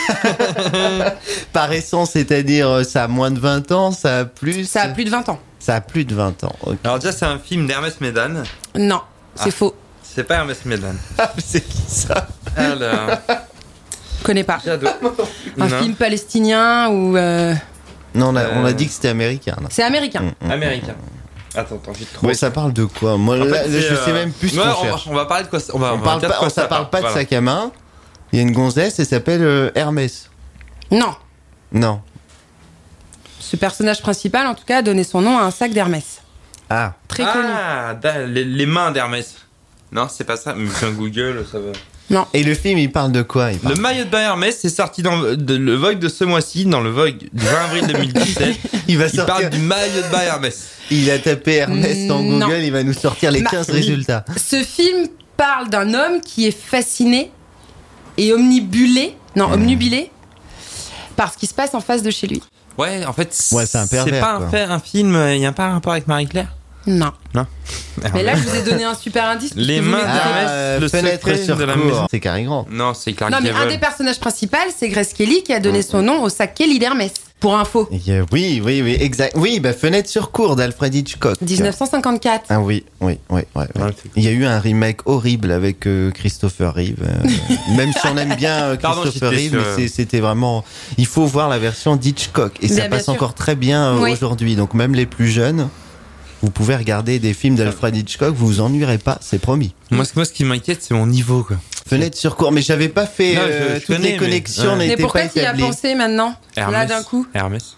Pas récent, c'est-à-dire ça a moins de 20 ans, ça a plus. Ça a plus de 20 ans. Ça a plus de 20 ans, ok. Alors, déjà, c'est un film d'Hermès Médane. Non, c'est faux. C'est pas Hermès Médane. C'est qui ça? Alors. Je connais pas. Un film palestinien ou. Non, on a dit que c'était américain. Là. C'est américain. Américain. Attends, j'ai trop. Ouais, ça parle de quoi? Moi, en fait, je sais même plus ce qu'on cherche. On va parler de quoi ça. Ça parle pas de sac à main. Il y a une gonzesse, elle s'appelle Hermès. Non. Non. Ce personnage principal, en tout cas, a donné son nom à un sac d'Hermès. Ah. Très connu. Ah, les mains d'Hermès. Non, c'est pas ça. Mais c'est un Google, ça va. Non. Et le film, il parle de quoi? Le maillot de bain Hermès, c'est sorti dans le Vogue de ce mois-ci, dans le Vogue du 20 avril 2017. il parle du maillot de bain Hermès. Il a tapé Hermès dans Google, non. Il va nous sortir les 15 résultats. Ce film parle d'un homme qui est fasciné et omnubilé par ce qui se passe en face de chez lui. Ouais, en fait, c'est un pervers. C'est pas un film, il n'y a pas un rapport avec Marie-Claire? Non. Non. Mais là, je vous ai donné un super indice. Les mains d'Hermès, le fenêtre sur de la cour. maison. C'est Cary Grant. Non, c'est Clark Non, mais Gable. un des personnages principaux, c'est Grace Kelly qui a donné son nom au sac Kelly d'Hermès. Pour info. Oui, exact. Oui, fenêtre sur cour d'Alfred Hitchcock. 1954. Ah oui. Il y a eu un remake horrible avec Christopher Reeve. Même si on aime bien Christopher Reeve, mais c'était vraiment. Il faut voir la version d'Hitchcock et ça passe encore très bien aujourd'hui. Donc même les plus jeunes. Vous pouvez regarder des films d'Alfred Hitchcock, vous vous ennuierez pas, c'est promis. Moi, ce qui m'inquiète, c'est mon niveau, quoi. Fenêtre sur cour, mais j'avais pas fait toutes les connexions n'étaient pas établies. Mais pourquoi tu y as pensé maintenant? Hermès. Là d'un coup. Hermès.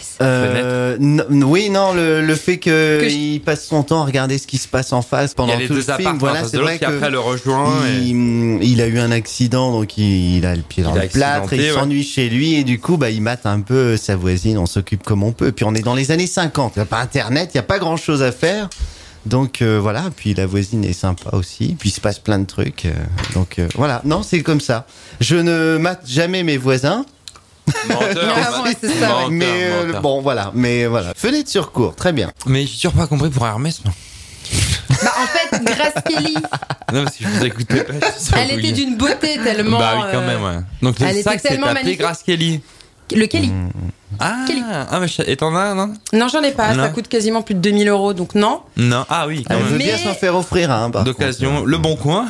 Oui, non, le fait qu'il passe son temps à regarder ce qui se passe en face pendant tout le film, voilà, c'est vrai que après le rejoint. Il a eu un accident, donc il a le pied dans le plâtre, et il s'ennuie chez lui, et du coup, il mate un peu sa voisine, on s'occupe comme on peut. Puis on est dans les années 50, il n'y a pas Internet, il n'y a pas grand chose à faire. Donc voilà, puis la voisine est sympa aussi, puis il se passe plein de trucs. Donc voilà, non, c'est comme ça. Je ne mate jamais mes voisins. Menteur, bon voilà, fenêtre sur cour, très bien. Mais j'ai toujours pas compris pour Hermès, moi. En fait, Grace Kelly. Non, parce que je vous écoutais pas. Elle était d'une beauté tellement. Bah oui, quand même, ouais. Donc le sac s'est appelé Grace Kelly. Le Kelly. Ah, Kelly. Et t'en as, non? Non, j'en ai pas. Ça coûte quasiment plus de 2000 €, donc non. Non, ah oui, quand même. Elle veut bien s'en faire offrir un, par d'occasion. contre. Le Bon Coin.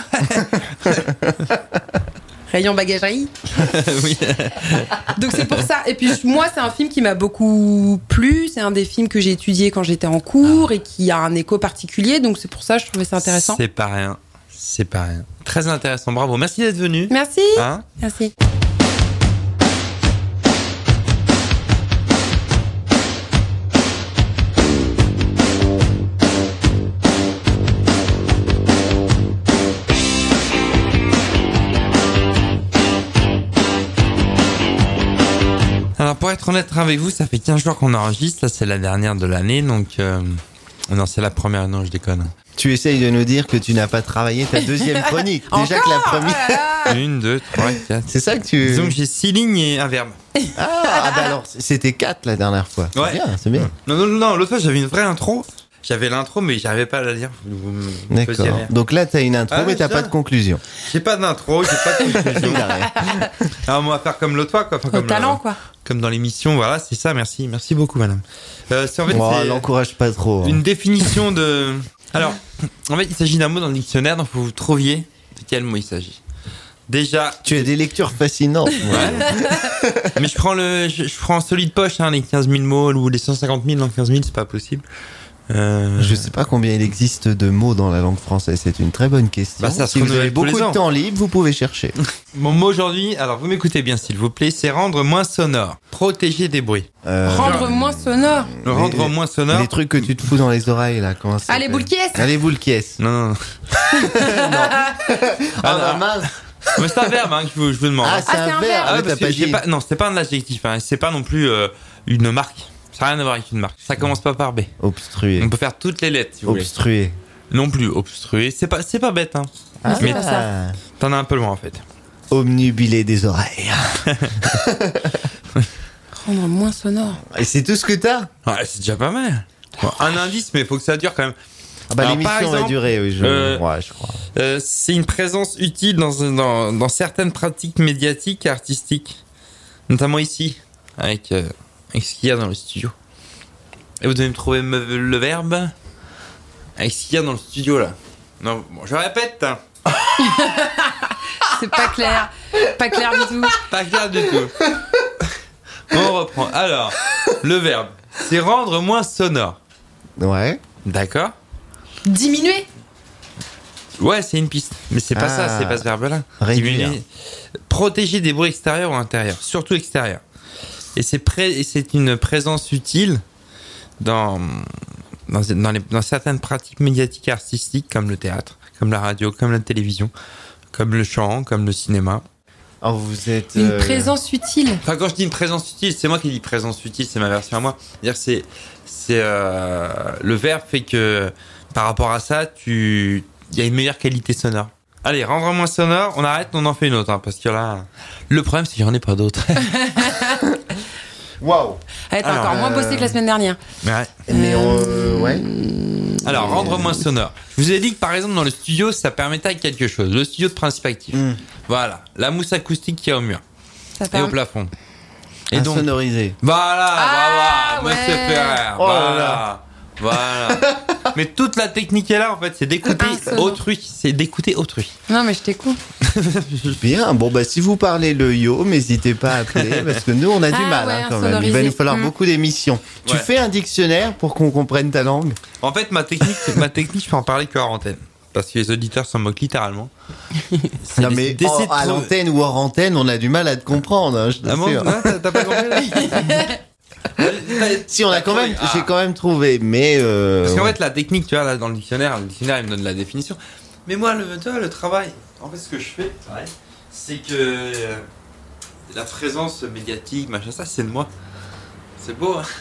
Rayon bagagerie. Oui. Donc c'est pour ça. Et puis moi, c'est un film qui m'a beaucoup plu. C'est un des films que j'ai étudié quand j'étais en cours et qui a un écho particulier. Donc c'est pour ça que je trouvais ça intéressant. C'est pas rien. Très intéressant. Bravo. Merci d'être venu. Merci. Hein? Merci. Alors pour être honnête avec vous, ça fait 15 jours qu'on enregistre, là c'est la dernière de l'année, donc non, c'est la première, non je déconne. Tu essayes de nous dire que tu n'as pas travaillé ta deuxième chronique. Déjà que la première... 1, 2, 3, 4. C'est ça que tu... Disons que j'ai 6 lignes et un verbe. Ah bah alors, c'était 4 la dernière fois. Ouais. C'est bien. Non, l'autre fois j'avais une vraie intro. J'avais l'intro mais j'arrivais pas à la lire. D'accord. Donc là t'as une intro mais t'as pas de conclusion. J'ai pas d'intro, j'ai pas de conclusion. Alors on va faire comme l'autre fois quoi. Au talent quoi. Comme dans l'émission, voilà, c'est ça, merci beaucoup madame. C'est en fait c'est l'encourage pas trop. Une définition de... Alors, en fait il s'agit d'un mot dans le dictionnaire donc vous trouviez de quel mot il s'agit. Déjà... Tu as des lectures fascinantes. Ouais. Mais je prends celui de poche, hein, les 15 000 mots ou les 150 000 dans 15 000, c'est pas possible. Je sais pas combien il existe de mots dans la langue française, c'est une très bonne question. Bah, ça si vous avez beaucoup de temps libre, vous pouvez chercher. Mon mot aujourd'hui, alors vous m'écoutez bien s'il vous plaît, c'est rendre moins sonore, protéger des bruits. Rendre moins sonore. Rendre moins sonore. Les trucs que tu te fous dans les oreilles là, comment ça? Les boules qui est. Les boules qui est. Non. Ah mince. Mais c'est un verbe hein, que je vous demande. Ah, c'est un verbe. Ah, parce que non, c'est pas un adjectif, hein, c'est pas non plus une marque. Ça n'a rien à voir avec une marque. Ça commence pas par B. Obstruer. On peut faire toutes les lettres si vous Obstruer. voulez. Non plus, obstruer. C'est pas bête, hein. Ah, mais t'en as un peu loin en fait. Omnubiler des oreilles. Rendre moins sonore. Et c'est tout ce que t'as? Ouais, c'est déjà pas mal. Bon, un indice, mais il faut que ça dure quand même. Ah bah alors, l'émission va durer, oui, je crois. C'est une présence utile dans certaines pratiques médiatiques et artistiques. Notamment ici, avec ce qu'il y a dans le studio. Et vous devez me trouver le verbe avec ce qu'il y a dans le studio là. Non, bon, je répète. Hein. C'est pas clair. Pas clair du tout. Pas clair du tout. On reprend. Alors, le verbe, c'est rendre moins sonore. Ouais. D'accord. Diminuer. Ouais, c'est une piste. Mais c'est pas ça, c'est pas ce verbe-là. Réduire. Diminuer. Protéger des bruits extérieurs ou intérieurs, surtout extérieurs. Et c'est une présence utile dans certaines pratiques médiatiques et artistiques comme le théâtre, comme la radio, comme la télévision, comme le chant, comme le cinéma. Alors vous êtes... Une présence utile. Enfin, quand je dis une présence utile, c'est moi qui dis présence utile, c'est ma version à moi. C'est-à-dire le verbe fait que par rapport à ça, il y a une meilleure qualité sonore. Allez, rendre moins sonore, on arrête, on en fait une autre, hein, parce que là, le problème c'est qu'il n'y en ait pas d'autres. Waouh. T'as encore moins bossé que la semaine dernière. Ouais. Mais ouais. Alors, rendre moins sonore. Je vous ai dit que par exemple dans le studio, ça permettait avec quelque chose. Le studio de principe actif. Voilà, la mousse acoustique qui est au mur et au plafond. Et donc sonoriser. Voilà, bravo, Monsieur Ferrer. Voilà. Mais toute la technique est là en fait, c'est d'écouter autrui. Non mais je t'écoute. Bien, bon bah si vous parlez le yo, n'hésitez pas à appeler parce que nous on a du mal quand même. Il va nous falloir beaucoup d'émissions. Tu fais un dictionnaire pour qu'on comprenne ta langue? En fait ma technique je peux en parler que hors antenne. Parce que les auditeurs s'en moquent littéralement. Non mais à l'antenne ou hors antenne, on a du mal à te comprendre, hein, je t'assure. T'as pas compris là? Si on a j'ai quand même trouvé, mais parce qu'en fait la technique, tu vois là dans le dictionnaire il me donne la définition. Mais moi le travail, en fait ce que je fais, c'est que la présence médiatique, machin ça, c'est de moi. C'est beau. Hein.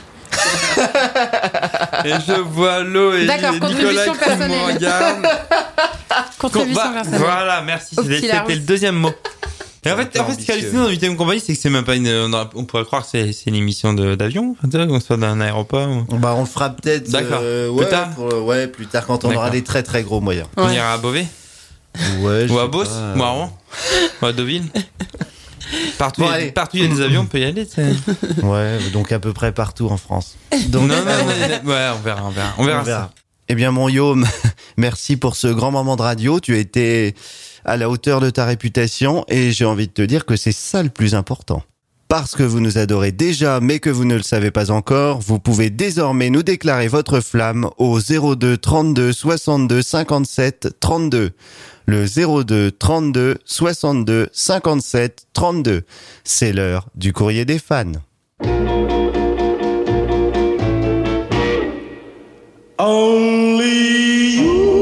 Et je vois l'eau et Nicolas qui me regarde. Contribution personnelle. Voilà, merci. C'était le deuxième mot. Et en fait, ce qui est hallucinant dans 8ème compagnie, c'est que c'est même pas on pourrait croire que c'est une émission d'avion, qu'on soit d'un aéroport. Bah, on le fera peut-être. D'accord. Plus tard. Plus tard quand on aura des très très gros moyens. On ira à Beauvais. Ouais. Ou à Beauce, ou à Rouen, ou à Deauville. Partout il y a des avions, on peut y aller. Ouais, donc à peu près partout en France. Donc, on verra ça. Eh bien, mon Yom, merci pour ce grand moment de radio. Tu as été à la hauteur de ta réputation et j'ai envie de te dire que c'est ça le plus important. Parce que vous nous adorez déjà, mais que vous ne le savez pas encore, vous pouvez désormais nous déclarer votre flamme au 02 32 62 57 32. Le 02 32 62 57 32. C'est l'heure du courrier des fans. Only you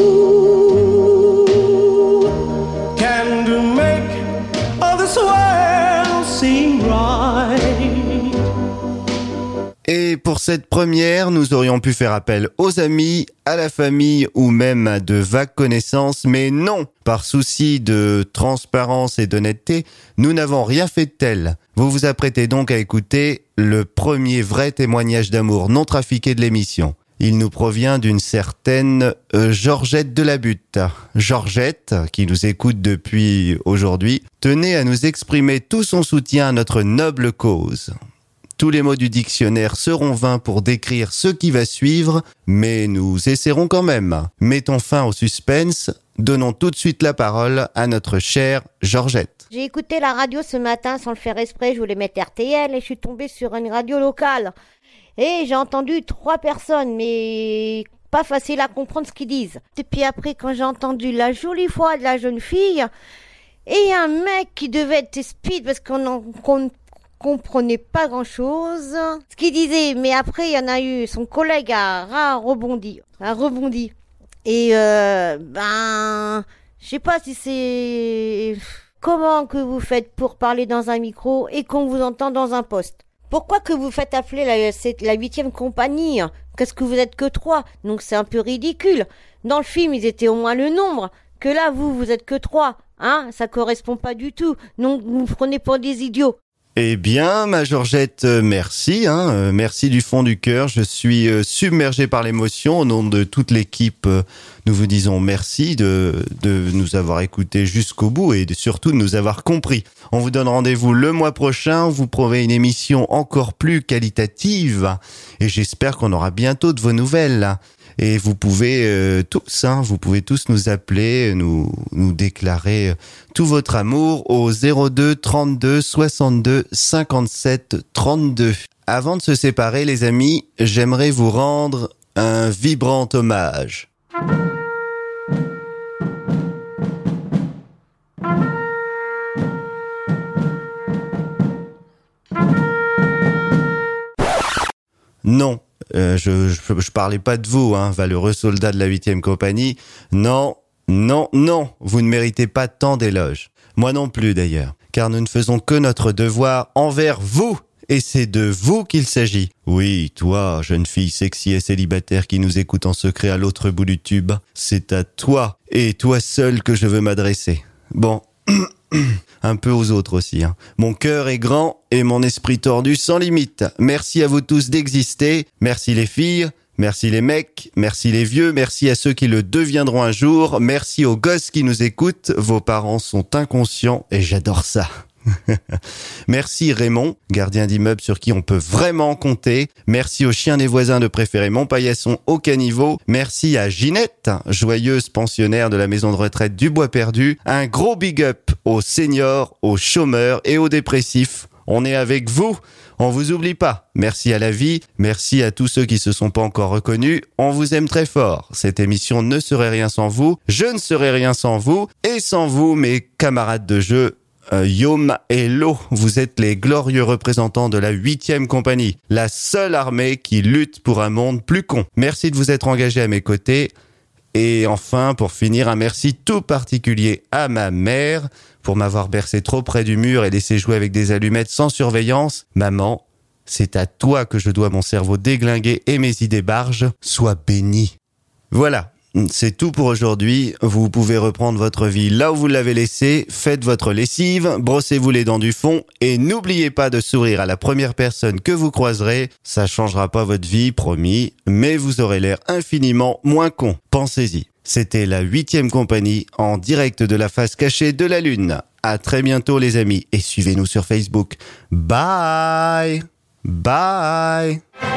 can make all this world seem right. Et pour cette première, nous aurions pu faire appel aux amis, à la famille ou même à de vagues connaissances, mais non, par souci de transparence et d'honnêteté, nous n'avons rien fait de tel. Vous vous apprêtez donc à écouter le premier vrai témoignage d'amour non trafiqué de l'émission. Il nous provient d'une certaine Georgette de la Butte. Georgette, qui nous écoute depuis aujourd'hui, tenait à nous exprimer tout son soutien à notre noble cause. Tous les mots du dictionnaire seront vains pour décrire ce qui va suivre, mais nous essaierons quand même. Mettons fin au suspense, donnons tout de suite la parole à notre chère Georgette. J'ai écouté la radio ce matin sans le faire exprès, je voulais mettre RTL et je suis tombée sur une radio locale. Et j'ai entendu 3 personnes, mais pas facile à comprendre ce qu'ils disent. Et puis après, quand j'ai entendu la jolie voix de la jeune fille, et un mec qui devait être speed parce qu'on ne comprenait pas grand-chose, ce qu'il disait. Mais après, il y en a eu, son collègue a rebondi. Et je sais pas si c'est... Comment que vous faites pour parler dans un micro et qu'on vous entend dans un poste? Pourquoi que vous faites appeler la 8e compagnie? Qu'est-ce que vous êtes que 3? Donc c'est un peu ridicule. Dans le film, ils étaient au moins le nombre. Que là, vous êtes que 3. Hein? Ça correspond pas du tout. Donc vous prenez pour des idiots. Eh bien, ma Georgette, merci, merci du fond du cœur. Je suis submergé par l'émotion. Au nom de toute l'équipe, nous vous disons merci de nous avoir écoutés jusqu'au bout et surtout de nous avoir compris. On vous donne rendez-vous le mois prochain. On vous promet une émission encore plus qualitative et j'espère qu'on aura bientôt de vos nouvelles. Et vous pouvez tous nous appeler, nous déclarer tout votre amour au 02 32 62 57 32. Avant de se séparer, les amis, j'aimerais vous rendre un vibrant hommage. Non. Je parlais pas de vous, valeureux soldats de la 8e compagnie. Non, vous ne méritez pas tant d'éloges. Moi non plus d'ailleurs, car nous ne faisons que notre devoir envers vous, et c'est de vous qu'il s'agit. Oui, toi, jeune fille sexy et célibataire qui nous écoute en secret à l'autre bout du tube, c'est à toi, et toi seul que je veux m'adresser. Bon... un peu aux autres aussi. Mon cœur est grand et mon esprit tordu sans limite. Merci à vous tous d'exister. Merci les filles, merci les mecs, merci les vieux, merci à ceux qui le deviendront un jour. Merci aux gosses qui nous écoutent. Vos parents sont inconscients et j'adore ça. Merci Raymond, gardien d'immeuble sur qui on peut vraiment compter. Merci aux chiens des voisins de préférer mon paillasson au caniveau. Merci à Ginette, joyeuse pensionnaire de la maison de retraite du Bois Perdu. Un gros big up aux seniors, aux chômeurs et aux dépressifs. On est avec vous, on vous oublie pas. Merci à la vie, merci à tous ceux qui se sont pas encore reconnus. On vous aime très fort. Cette émission ne serait rien sans vous, je ne serais rien sans vous, et sans vous, mes camarades de jeu, Yom et Lo, vous êtes les glorieux représentants de la 8e compagnie, la seule armée qui lutte pour un monde plus con. Merci de vous être engagés à mes côtés. Et enfin, pour finir, un merci tout particulier à ma mère pour m'avoir bercé trop près du mur et laissé jouer avec des allumettes sans surveillance. Maman, c'est à toi que je dois mon cerveau déglingué et mes idées barges. Sois bénie. Voilà. C'est tout pour aujourd'hui. Vous pouvez reprendre votre vie là où vous l'avez laissée. Faites votre lessive, brossez-vous les dents du fond et n'oubliez pas de sourire à la première personne que vous croiserez. Ça changera pas votre vie, promis, mais vous aurez l'air infiniment moins con. Pensez-y. C'était la 8e compagnie en direct de la face cachée de la Lune. À très bientôt les amis et suivez-nous sur Facebook. Bye! Bye!